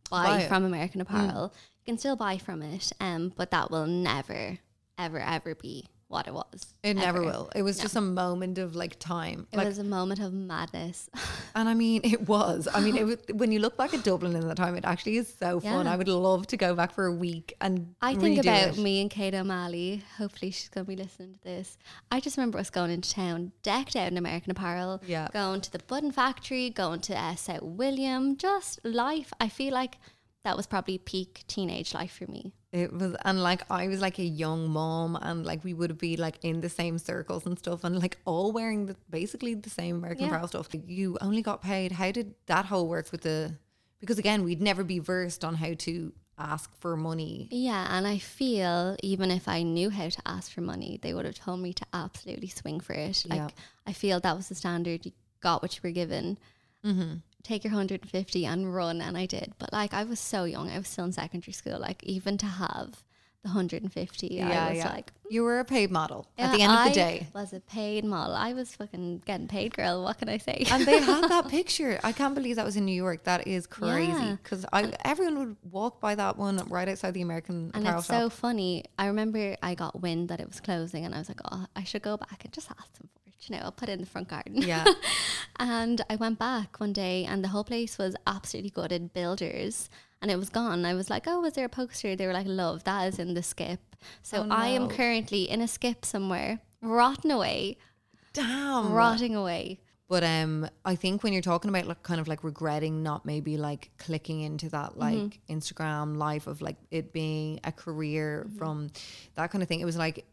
Speaker 5: buy,
Speaker 4: Buy it.
Speaker 5: from American Apparel. You can still buy from it, um, but that will never, ever, ever be what it was.
Speaker 4: It never
Speaker 5: Ever.
Speaker 4: will. It was
Speaker 5: No.
Speaker 4: just a moment of like time.
Speaker 5: It
Speaker 4: like,
Speaker 5: was a moment of madness.
Speaker 4: and I mean, it was. I mean, it was, when you look back at Dublin in the time, it actually is so fun.
Speaker 5: Yeah.
Speaker 4: I would love to go back for a week and
Speaker 5: I think
Speaker 4: redo
Speaker 5: about
Speaker 4: it.
Speaker 5: me and Kate O'Malley. Hopefully she's going to be listening to this. I just remember us going into town, decked out in American Apparel,
Speaker 4: Yeah.
Speaker 5: going to the Button Factory, going to uh, South William, just life. I feel like that was probably peak teenage life for me.
Speaker 4: It was, and like I was like a young mom, and like we would be like in the same circles and stuff, and like all wearing the, basically the same American
Speaker 5: Yeah.
Speaker 4: Apparel stuff. Like, you only got paid. How did that whole work with the? Because again, we'd never be versed on how to ask for money.
Speaker 5: Yeah, and I feel even if I knew how to ask for money, they would have told me to absolutely swing for it. Like
Speaker 4: Yeah.
Speaker 5: I feel that was the standard. You got what you were given.
Speaker 4: Mm-hmm.
Speaker 5: Take your one hundred fifty and run, and I did. But like I was so young, I was still in secondary school. Like even to have the one hundred fifty, I was like,
Speaker 4: you were a paid model at
Speaker 5: yeah,
Speaker 4: the end of
Speaker 5: I
Speaker 4: the day.
Speaker 5: was a paid model. I was fucking getting paid, girl. What can I say?
Speaker 4: And they had that picture. I can't believe that was in New York. That is crazy.
Speaker 5: Yeah.
Speaker 4: Because I everyone would walk by that one right outside the American
Speaker 5: And
Speaker 4: Apparel
Speaker 5: it's
Speaker 4: shop.
Speaker 5: so funny. I remember I got wind that it was closing, and I was like, oh, I should go back and just ask them for it. You know, I'll put it in the front garden.
Speaker 4: Yeah.
Speaker 5: And I went back one day, and the whole place was absolutely gutted, builders, and it was gone. I was like, oh, was there a poster? They were like, love, that is in the skip. So
Speaker 4: Oh,
Speaker 5: I am
Speaker 4: no.
Speaker 5: currently in a skip somewhere, rotting away,
Speaker 4: Damn.
Speaker 5: rotting away.
Speaker 4: But um, I think when you're talking about like kind of like regretting not maybe like clicking into that like
Speaker 5: Mm-hmm.
Speaker 4: Instagram life of like it being a career
Speaker 5: Mm-hmm.
Speaker 4: from that kind of thing, it was like,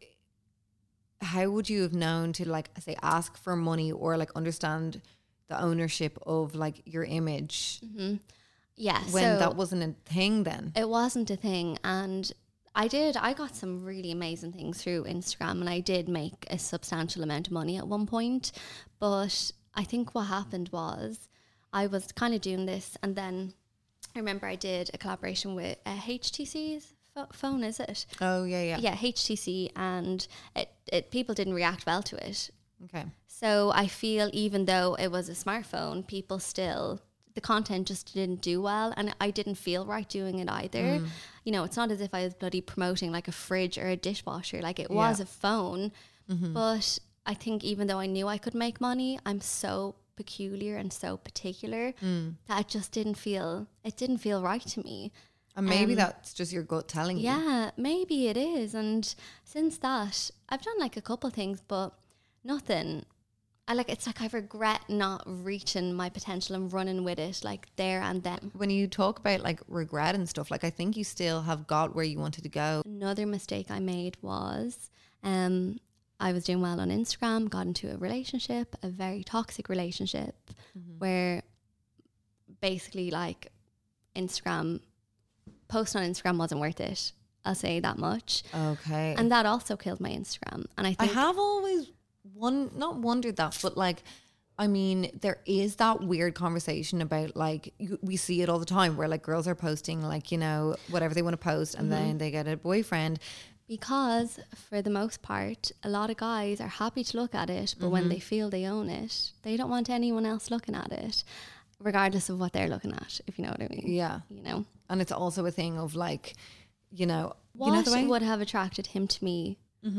Speaker 4: how would you have known to like say ask for money or like understand the ownership of like your image
Speaker 5: Yeah.
Speaker 4: when
Speaker 5: so
Speaker 4: that wasn't a thing then?
Speaker 5: it wasn't a thing, and I did I got some really amazing things through Instagram, and I did make a substantial amount of money at one point. But I think what happened was I was kind of doing this, and then I remember I did a collaboration with uh, H T C's pho- phone, is it?
Speaker 4: Oh yeah, yeah.
Speaker 5: Yeah, H T C, and it, it people didn't react well to it.
Speaker 4: Okay.
Speaker 5: So I feel even though it was a smartphone, people still, the content just didn't do well, and I didn't feel right doing it either.
Speaker 4: Mm.
Speaker 5: You know, it's not as if I was bloody promoting like a fridge or a dishwasher. Like it was
Speaker 4: Yeah.
Speaker 5: a phone,
Speaker 4: Mm-hmm.
Speaker 5: but I think even though I knew I could make money, I'm so peculiar and so particular
Speaker 4: Mm.
Speaker 5: that it just didn't feel, it didn't feel right to me.
Speaker 4: And maybe
Speaker 5: Um,
Speaker 4: that's just your gut telling you.
Speaker 5: Yeah, maybe it is. And since that, I've done like a couple things, but nothing. I like it's like I regret not reaching my potential and running with it like there and then.
Speaker 4: When you talk about like regret and stuff, like I think you still have got where you wanted to go.
Speaker 5: Another mistake I made was um I was doing well on Instagram, got into a relationship, a very toxic relationship where basically like Instagram posting on Instagram wasn't worth it. I'll say that much.
Speaker 4: Okay.
Speaker 5: And that also killed my Instagram. And I
Speaker 4: I
Speaker 5: think
Speaker 4: have always one not wondered that, but like, I mean, there is that weird conversation about like you, we see it all the time where like girls are posting like, you know, whatever they want to post, and then they get a boyfriend.
Speaker 5: because for the most part, a lot of guys are happy to look at it, but when they feel they own it, they don't want anyone else looking at it, regardless of what they're looking at, if you know what I mean.
Speaker 4: Yeah,
Speaker 5: You know,
Speaker 4: and it's also a thing of like, you know,
Speaker 5: what
Speaker 4: you know the way.
Speaker 5: would have attracted him to me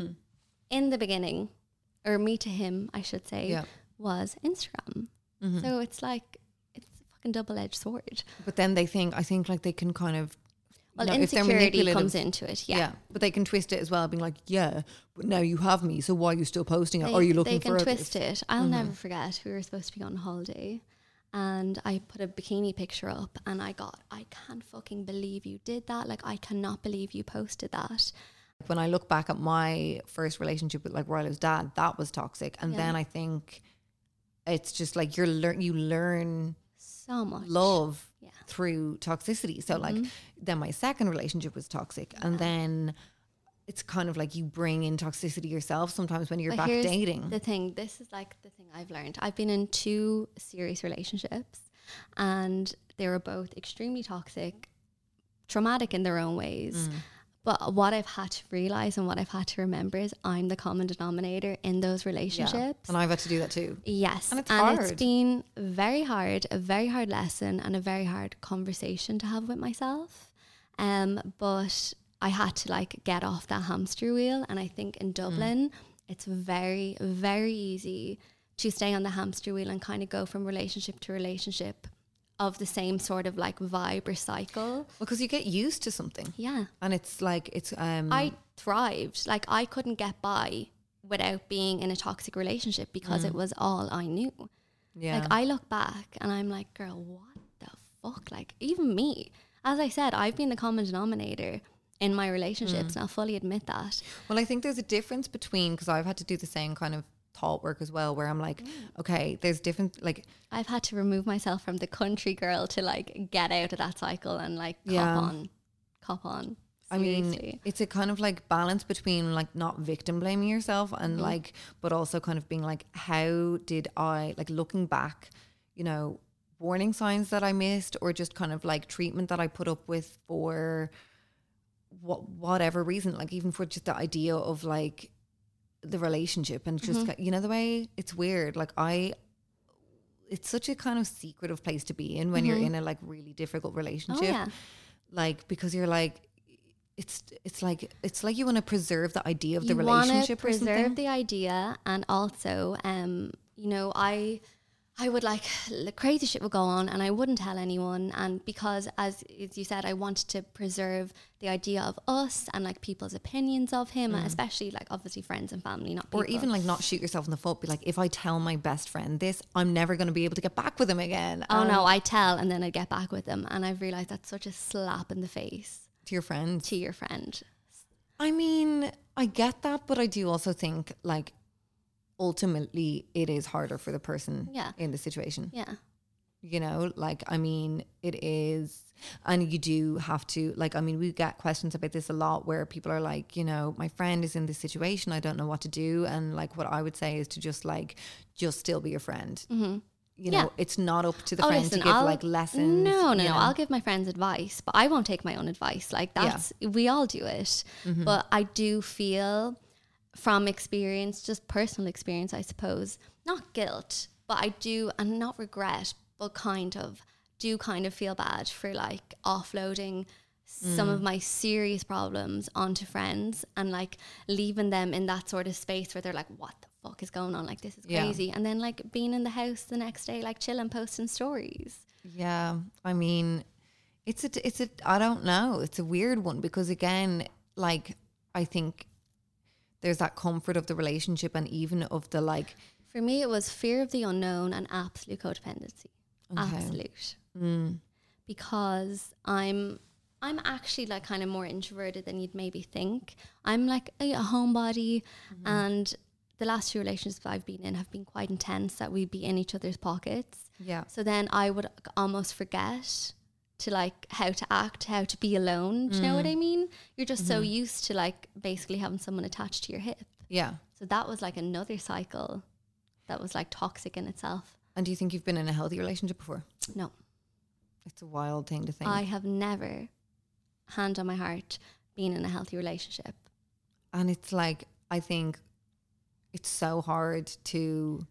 Speaker 5: in the beginning, or me to him, I should say,
Speaker 4: Yeah.
Speaker 5: was Instagram. So it's like, it's a fucking double-edged sword.
Speaker 4: But then they think, I think like they can kind of.
Speaker 5: Well,
Speaker 4: you know, if they're
Speaker 5: insecurity
Speaker 4: manipulative-
Speaker 5: comes into it, yeah.
Speaker 4: Yeah, but they can twist it as well, being like, yeah, but now you have me, so why are you still posting it?
Speaker 5: They,
Speaker 4: are you looking
Speaker 5: they can
Speaker 4: for
Speaker 5: twist
Speaker 4: others?
Speaker 5: it. I'll never forget. We were supposed to be on holiday, and I put a bikini picture up, and I got, I can't fucking believe you did that. Like, I cannot believe you posted that.
Speaker 4: When I look back at my first relationship with like Rylo's dad, that was toxic, and
Speaker 5: Yeah.
Speaker 4: then I think it's just like you're learn you learn
Speaker 5: So much
Speaker 4: love
Speaker 5: Yeah.
Speaker 4: through toxicity. So like then my second relationship was toxic, and then it's kind of like you bring in toxicity yourself sometimes when you're
Speaker 5: But
Speaker 4: back
Speaker 5: here's
Speaker 4: dating.
Speaker 5: The thing, this is like the thing I've learned. I've been in two serious relationships, and they were both extremely toxic, traumatic in their own ways. But what I've had to realize and what I've had to remember is I'm the common denominator in those relationships.
Speaker 4: Yeah. And I've had to do that too.
Speaker 5: Yes.
Speaker 4: And it's
Speaker 5: and
Speaker 4: hard.
Speaker 5: it's been very hard, a very hard lesson and a very hard conversation to have with myself. Um, but I had to like get off that hamster wheel. And I think in Dublin, mm. it's very, very easy to stay on the hamster wheel and kind of go from relationship to relationship of the same sort of like vibe or cycle.
Speaker 4: Because you get used to something.
Speaker 5: Yeah.
Speaker 4: And it's like, it's... um.
Speaker 5: I thrived. Like I couldn't get by without being in a toxic relationship because mm. it was all I knew.
Speaker 4: Yeah.
Speaker 5: Like I look back and I'm like, girl, what the fuck? Like even me, as I said, I've been the common denominator in my relationships mm. and I'll fully admit that.
Speaker 4: Well, I think there's a difference between, because I've had to do the same kind of thought work as well, where I'm like, mm. okay, there's different, like
Speaker 5: I've had to remove myself from the country girl to like get out of that cycle and like cop
Speaker 4: yeah.
Speaker 5: on, cop on.
Speaker 4: I mean, it's a kind of like balance between like not victim blaming yourself and mm. like, but also kind of being like, how did I, like looking back, you know, warning signs that I missed or just kind of like treatment that I put up with for what whatever reason, like even for just the idea of like the relationship and just, mm-hmm. you know, the way it's weird. Like I, it's such a kind of secretive place to be in when mm-hmm. you're in a like really difficult relationship.
Speaker 5: Oh, yeah.
Speaker 4: Like, because you're like, it's, it's like, it's like you want to preserve the idea of
Speaker 5: you
Speaker 4: the relationship
Speaker 5: preserve
Speaker 4: or something.
Speaker 5: the idea. And also, um, you know, I, I would like crazy shit would go on and I wouldn't tell anyone. And because as, as you said, I wanted to preserve the idea of us and like people's opinions of him, mm. especially like obviously friends and family, not people.
Speaker 4: Or even like not shoot yourself in the foot. Be like, if I tell my best friend this, I'm never going to be able to get back with him again.
Speaker 5: Oh
Speaker 4: um,
Speaker 5: no, I tell and then I get back with them. And I've realized that's such a slap in the face.
Speaker 4: To your friend.
Speaker 5: To your friend.
Speaker 4: I mean, I get that, but I do also think like, ultimately it is harder for the person
Speaker 5: yeah.
Speaker 4: in the situation.
Speaker 5: Yeah.
Speaker 4: You know, like, I mean, it is, and you do have to, like, I mean, we get questions about this a lot where people are like, you know, my friend is in this situation, I don't know what to do. And like, what I would say is to just like, just still be your friend.
Speaker 5: Mm-hmm.
Speaker 4: You know,
Speaker 5: yeah.
Speaker 4: it's not up to the
Speaker 5: oh,
Speaker 4: friend
Speaker 5: listen,
Speaker 4: to give
Speaker 5: I'll,
Speaker 4: like lessons.
Speaker 5: No, no,
Speaker 4: you
Speaker 5: no.
Speaker 4: know?
Speaker 5: I'll give my friends advice, but I won't take my own advice. Like that's, yeah. we all do it. Mm-hmm. But I do feel from experience, just personal experience, I suppose, not guilt, but I do, and not regret, but kind of do kind of feel bad for like offloading mm. some of my serious problems onto friends and like leaving them in that sort of space where they're like, what the fuck is going on? Like, this is crazy. Yeah. And then like being in the house the next day, like chilling, posting stories.
Speaker 4: Yeah. I mean, it's a, it's a, I don't know. It's a weird one because again, like, I think there's that comfort of the relationship and even of the like.
Speaker 5: For me, it was fear of the unknown and absolute codependency. Okay. Absolute.
Speaker 4: Mm.
Speaker 5: Because I'm I'm actually like kind of more introverted than you'd maybe think. I'm like a, a homebody mm-hmm. and the last two relationships I've been in have been quite intense that we'd be in each other's pockets.
Speaker 4: Yeah.
Speaker 5: So then I would almost forget to like how to act, how to be alone. Do you mm. know what I mean? You're just mm-hmm. so used to like basically having someone attached to your hip.
Speaker 4: Yeah.
Speaker 5: So that was like another cycle that was like toxic in itself.
Speaker 4: And do you think you've been in a healthy relationship before?
Speaker 5: No.
Speaker 4: It's a wild thing to think.
Speaker 5: I have never, hand on my heart, been in a healthy relationship.
Speaker 4: And it's like, I think it's so hard to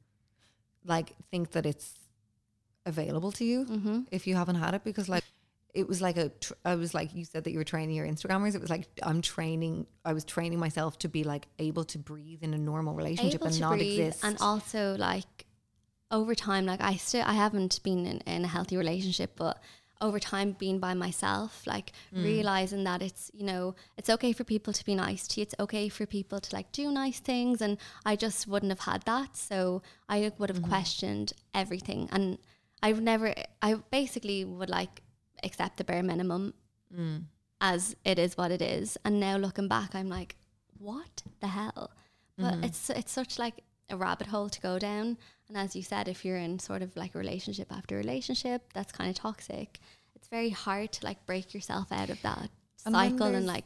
Speaker 4: like think that it's available to you mm-hmm. if you haven't had it, because like it was like a tr- I was like, you said that you were training your Instagrammers. It was like I'm training I was training myself to be like able to breathe in a normal relationship
Speaker 5: able
Speaker 4: and
Speaker 5: to
Speaker 4: not
Speaker 5: breathe,
Speaker 4: exist.
Speaker 5: and also like over time, like I still I haven't been in, in a healthy relationship, but over time being by myself, like mm. realizing that it's, you know, it's okay for people to be nice to you, it's okay for people to like do nice things, and I just wouldn't have had that, so I would have mm-hmm. questioned everything. And I've never, I basically would like accept the bare minimum mm. as it is what it is. And now looking back, I'm like, what the hell? But mm-hmm. it's it's such like a rabbit hole to go down. And as you said, if you're in sort of like a relationship after relationship, that's kind of toxic. It's very hard to like break yourself out of that and cycle and like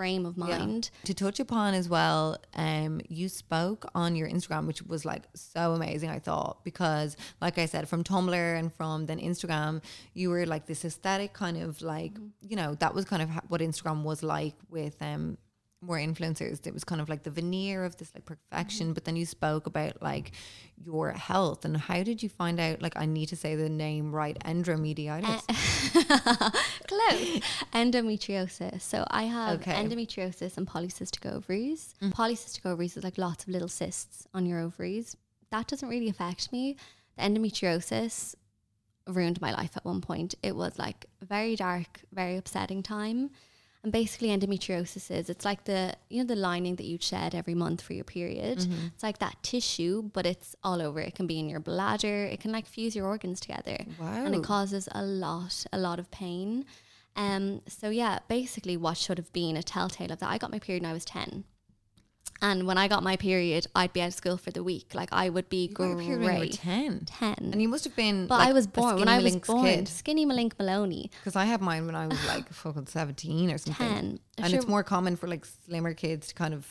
Speaker 5: frame of mind.
Speaker 4: Yeah. To touch upon as well, um, you spoke on your Instagram, which was like so amazing, I thought, because like I said, from Tumblr and from then Instagram, you were like this aesthetic kind of like, mm-hmm. you know, that was kind of what Instagram was like with um more influencers. It was kind of like the veneer of this like perfection, mm-hmm. but then you spoke about like your health, and how did you find out, like, I need to say the name right, endometriosis? Uh,
Speaker 5: close. Endometriosis. So I have
Speaker 4: okay.
Speaker 5: endometriosis and polycystic ovaries. Mm. Polycystic ovaries is like lots of little cysts on your ovaries. That doesn't really affect me. The endometriosis ruined my life at one point. It was like a very dark, very upsetting time. And basically endometriosis is, it's like the, you know, the lining that you'd shed every month for your period. Mm-hmm. It's like that tissue, but it's all over. It can be in your bladder. It can like fuse your organs together.
Speaker 4: Wow.
Speaker 5: And it causes a lot, a lot of pain. Um. So yeah, basically what should have been a telltale of that. I got my period when I was ten. And when I got my period, I'd be out of school for the week. Like I would be
Speaker 4: you
Speaker 5: great.
Speaker 4: Got your period when you were ten.
Speaker 5: ten.
Speaker 4: And you must have been.
Speaker 5: But
Speaker 4: like
Speaker 5: I was born when I was born.
Speaker 4: Kid.
Speaker 5: Skinny Malink Maloney.
Speaker 4: Because I had mine when I was like fucking seventeen or something.
Speaker 5: ten.
Speaker 4: And
Speaker 5: sure.
Speaker 4: it's more common for like slimmer kids to kind of.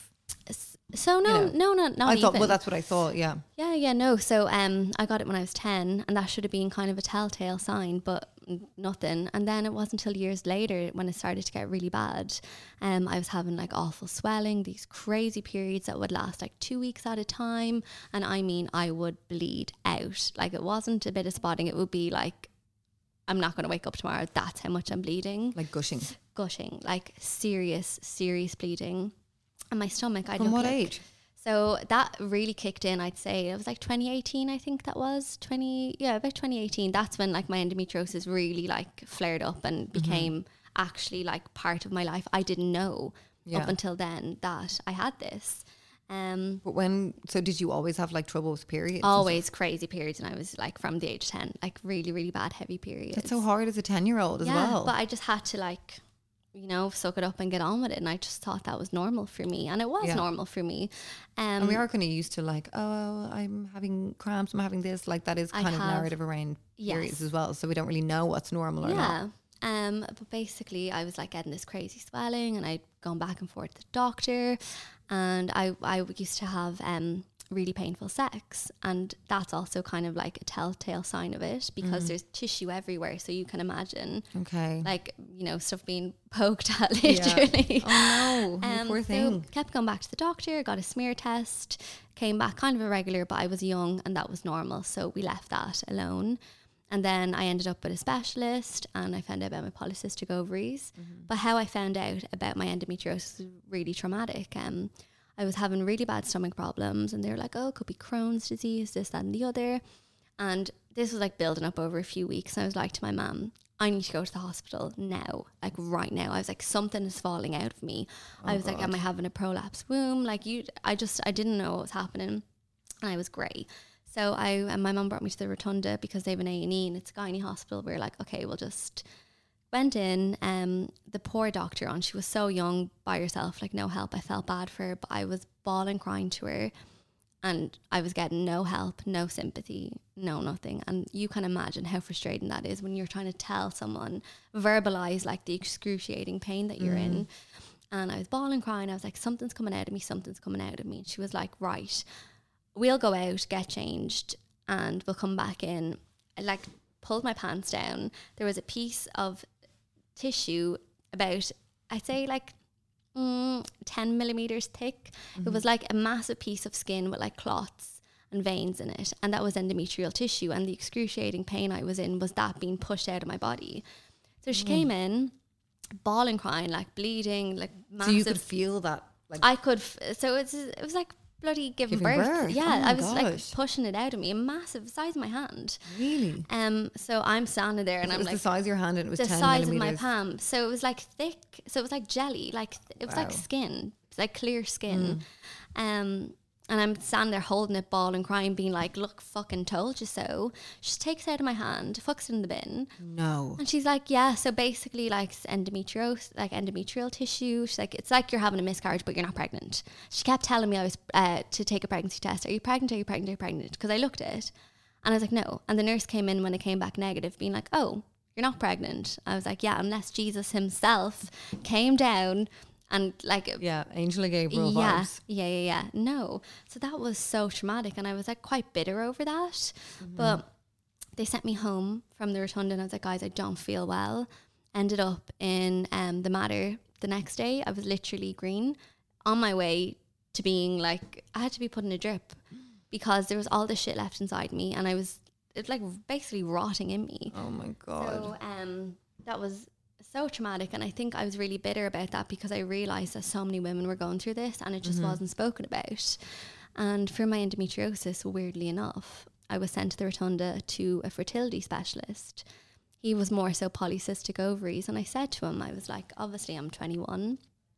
Speaker 5: So no,
Speaker 4: you know,
Speaker 5: no, no, not
Speaker 4: I
Speaker 5: even.
Speaker 4: thought. Well, that's what I thought. Yeah.
Speaker 5: Yeah, yeah, no. So um, I got it when I was ten, and that should have been kind of a telltale sign, but nothing. And then it wasn't until years later when it started to get really bad. Um, I was having like awful swelling, these crazy periods that would last like two weeks at a time, and I mean, I would bleed out. Like it wasn't a bit of spotting; it would be like, I'm not going to wake up tomorrow. That's how much I'm bleeding.
Speaker 4: Like gushing.
Speaker 5: Gushing, like serious, serious bleeding. And my stomach, I
Speaker 4: From what
Speaker 5: like,
Speaker 4: age?
Speaker 5: So that really kicked in, I'd say. It was like twenty eighteen, I think that was. twenty Yeah, about twenty eighteen. That's when like my endometriosis really like flared up and mm-hmm. became actually like part of my life. I didn't know yeah. up until then that I had this. Um,
Speaker 4: but when, so did you always have like trouble with periods?
Speaker 5: Always crazy periods. And I was like from the age of ten, like really, really bad heavy periods.
Speaker 4: That's so hard as a ten year old as
Speaker 5: yeah,
Speaker 4: well.
Speaker 5: But I just had to like, you know, suck it up and get on with it. And I just thought that was normal for me. And it was yeah. normal for me. Um,
Speaker 4: and we are kind of used to like, oh, I'm having cramps, I'm having this. Like that is kind I of have, narrative around yes. periods as well. So we don't really know what's normal or
Speaker 5: yeah.
Speaker 4: not.
Speaker 5: Um, but basically I was like getting this crazy swelling, and I'd gone back and forth to the doctor, and I, I used to have um, really painful sex, and that's also kind of like a telltale sign of it, because mm. there's tissue everywhere, so you can imagine
Speaker 4: okay
Speaker 5: like, you know, stuff being poked at literally.
Speaker 4: Yeah. Oh no, um, poor thing.
Speaker 5: So kept going back to the doctor, got a smear test, came back kind of irregular, but I was young and that was normal, so we left that alone. And then I ended up with a specialist, and I found out about my polycystic ovaries. Mm-hmm. But how I found out about my endometriosis was really traumatic. Um, I was having really bad stomach problems, and they were like, oh, it could be Crohn's disease, this, that, and the other. And this was like building up over a few weeks. And I was like to my mum, I need to go to the hospital now, like right now. I was like, something is falling out of me. Oh I was God. like, am I having a prolapsed womb? Like you, I just, I didn't know what was happening. And I was grey. So I and my mum brought me to the Rotunda because they have an A and E and it's a gynae hospital. We were like, okay, we'll just went in. Um, the poor doctor on, she was so young by herself, like no help. I felt bad for her, but I was bawling, crying to her, and I was getting no help, no sympathy, no nothing. And you can imagine how frustrating that is when you're trying to tell someone, verbalize like the excruciating pain that you're mm. in. And I was bawling, crying. I was like, something's coming out of me, something's coming out of me. And she was like, right, we'll go out, get changed, and we'll come back in. I like pulled my pants down. There was a piece of tissue about, I'd say like mm, ten millimeters thick. Mm-hmm. It was like a massive piece of skin with like clots and veins in it. And that was endometrial tissue. And the excruciating pain I was in was that being pushed out of my body. So she mm. came in, bawling, crying, like bleeding, like massive.
Speaker 4: So you could feel that? Like
Speaker 5: I could. F- so it's it was like bloody giving,
Speaker 4: giving birth.
Speaker 5: birth. Yeah,
Speaker 4: oh
Speaker 5: I was
Speaker 4: gosh.
Speaker 5: like pushing it out of me, a massive size of my hand.
Speaker 4: Really?
Speaker 5: Um. So I'm standing there, and
Speaker 4: so
Speaker 5: I'm
Speaker 4: it was
Speaker 5: like
Speaker 4: the size of your hand, and it was
Speaker 5: the
Speaker 4: ten
Speaker 5: size
Speaker 4: millimeters.
Speaker 5: of my palm. So it was like thick. So it was like jelly. Like it was wow. like skin. It's like clear skin. Mm. Um. And I'm standing there holding it, bawling, crying, being like, look, fucking told you so. She takes it out of my hand, fucks it in the bin.
Speaker 4: No.
Speaker 5: And she's like, yeah, so basically like endometriosis, like endometrial tissue. She's like, it's like you're having a miscarriage, but you're not pregnant. She kept telling me I was uh, to take a pregnancy test. Are you pregnant? Are you pregnant? Are you pregnant? Because I looked at it and I was like, no. And the nurse came in when it came back negative, being like, oh, you're not pregnant. I was like, yeah, unless Jesus himself came down And like,
Speaker 4: Yeah, Angela Gabriel
Speaker 5: yeah,
Speaker 4: vibes.
Speaker 5: yeah, yeah, yeah. No. So that was so traumatic. And I was like quite bitter over that. Mm-hmm. But they sent me home from the rotunda and I was like, guys, I don't feel well. Ended up in um, the Mater the next day. I was literally green on my way to being like, I had to be put in a drip because there was all this shit left inside me. And I was, it's like basically rotting in me.
Speaker 4: Oh my God.
Speaker 5: So um, that was so traumatic, and I think I was really bitter about that because I realised that so many women were going through this and it just mm-hmm. wasn't spoken about. And for my endometriosis, weirdly enough, I was sent to the rotunda to a fertility specialist. He was more so polycystic ovaries, and I said to him, I was like, obviously I'm twenty-one,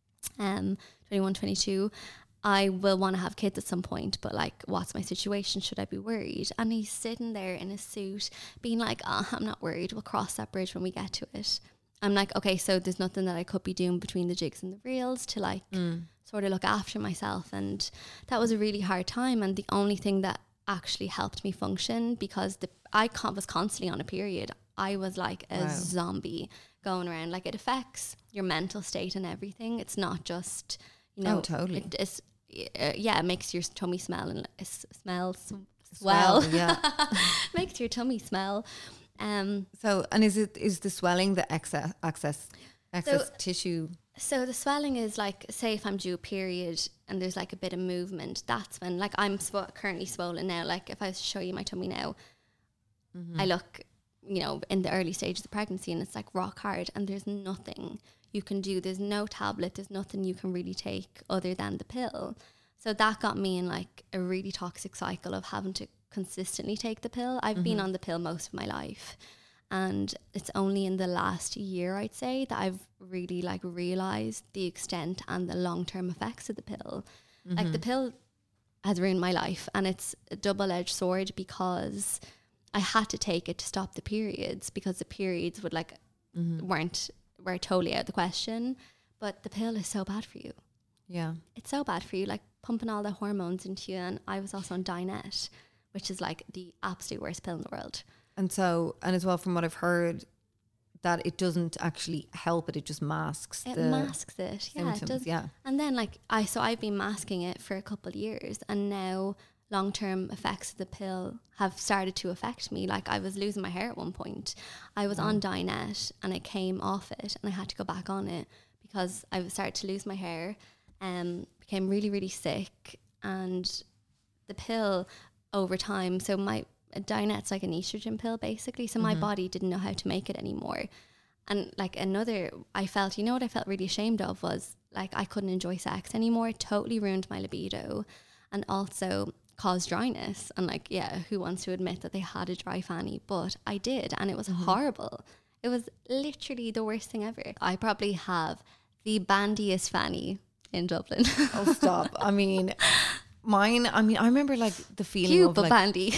Speaker 5: um, twenty-one, twenty-two, I will want to have kids at some point, but like, what's my situation? Should I be worried? And he's sitting there in his suit being like, oh, I'm not worried, we'll cross that bridge when we get to it. I'm like, okay, so there's nothing that I could be doing between the jigs and the reels to like mm. sort of look after myself. And that was a really hard time. And the only thing that actually helped me function, because the I con- was constantly on a period, I was like a wow. zombie going around. Like, it affects your mental state and everything. It's not just, you know,
Speaker 4: oh, totally.
Speaker 5: It, it's, uh, yeah, it makes your tummy smell and it smells swell.
Speaker 4: swell yeah.
Speaker 5: Makes your tummy smell. Um,
Speaker 4: so, and is it is the swelling the excess excess excess
Speaker 5: so,
Speaker 4: tissue?
Speaker 5: So the swelling is like, say if I'm due a period and there's like a bit of movement, that's when, like, I'm sw- currently swollen now. Like, if I was to show you my tummy now, mm-hmm. I look, you know, in the early stages of pregnancy and it's like rock hard, and there's nothing you can do. There's no tablet. There's nothing you can really take other than the pill. So that got me in like a really toxic cycle of having to consistently take the pill. I've mm-hmm. been on the pill most of my life, and it's only in the last year, I'd say, that I've really like realized the extent and the long-term effects of the pill. Mm-hmm. Like, the pill has ruined my life, and it's a double-edged sword because I had to take it to stop the periods, because the periods would like mm-hmm. weren't were totally out of the question. But the pill is so bad for you.
Speaker 4: Yeah, it's
Speaker 5: so bad for you, like pumping all the hormones into you. And I was also on Dinet, which is like the absolute worst pill in the world.
Speaker 4: And so, and as well, from what I've heard, that it doesn't actually help it, it just masks
Speaker 5: it
Speaker 4: the
Speaker 5: masks it. Yeah,
Speaker 4: symptoms,
Speaker 5: it does.
Speaker 4: Yeah.
Speaker 5: And then like I, so I've been masking it for a couple of years, and now long-term effects of the pill have started to affect me. Like, I was losing my hair at one point. I was wow. on Dinet and I came off it and I had to go back on it because I started to lose my hair, um, became really, really sick. And the pill over time, so my Dinet's like an estrogen pill basically, so mm-hmm. my body didn't know how to make it anymore. And like another, I felt, you know what I felt really ashamed of was like I couldn't enjoy sex anymore. It totally ruined my libido, and also caused dryness. And like, yeah, who wants to admit that they had a dry fanny? But I did, and it was mm-hmm. horrible. It was literally the worst thing ever. I probably have the bandiest fanny in Dublin.
Speaker 4: Oh, stop. I mean... Mine, I mean, I remember like the feeling
Speaker 5: cute
Speaker 4: of
Speaker 5: but
Speaker 4: like,
Speaker 5: bandy.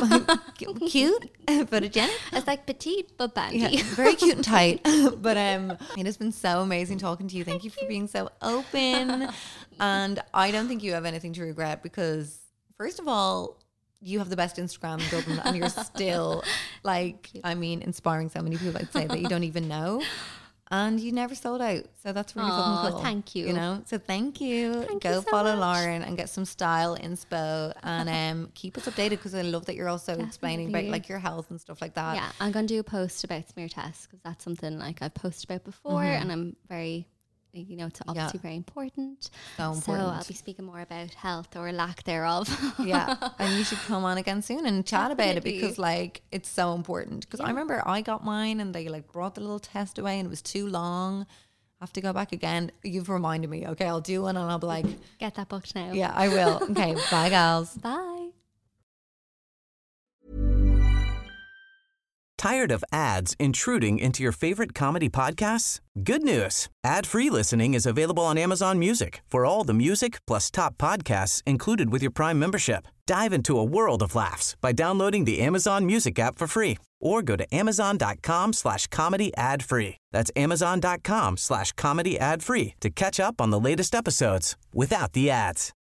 Speaker 4: Cute, photogenic.
Speaker 5: It's like petite but bandy.
Speaker 4: Yeah, very cute and tight. But um, it has been so amazing talking to you. Thank, Thank you for you. being so open. And I don't think you have anything to regret, because first of all, you have the best Instagram in Dublin, and you're still like, I mean, inspiring so many people, I'd say, that you don't even know. And you never sold out. So that's really
Speaker 5: Aww,
Speaker 4: fucking cool.
Speaker 5: Thank you.
Speaker 4: You know? So thank you.
Speaker 5: Thank
Speaker 4: Go
Speaker 5: you so
Speaker 4: follow
Speaker 5: much.
Speaker 4: Lauren and get some style inspo, and um, keep us updated, because I love that you're also
Speaker 5: Definitely.
Speaker 4: explaining about like your health and stuff like that.
Speaker 5: Yeah, I'm going to do a post about smear tests, because that's something like I've posted about before,
Speaker 4: Mm-hmm.
Speaker 5: and I'm very, you know, it's obviously
Speaker 4: Yeah.
Speaker 5: very important.
Speaker 4: So important.
Speaker 5: So I'll be speaking more about health, or lack thereof.
Speaker 4: Yeah. And you should come on again soon and chat about it,
Speaker 5: Definitely.
Speaker 4: because like it's so important. Because
Speaker 5: Yeah.
Speaker 4: I remember I got mine and they like brought the little test away and it was too long. I have to go back again. You've reminded me. Okay, I'll do one and I'll be like,
Speaker 5: Get that booked now.
Speaker 4: yeah, I will. Okay, bye gals.
Speaker 5: Bye.
Speaker 8: Tired of ads intruding into your favorite comedy podcasts? Good news. Ad-free listening is available on Amazon Music for all the music plus top podcasts included with your Prime membership. Dive into a world of laughs by downloading the Amazon Music app for free, or go to amazon.com slash comedy ad free. That's amazon.com slash comedy ad free to catch up on the latest episodes without the ads.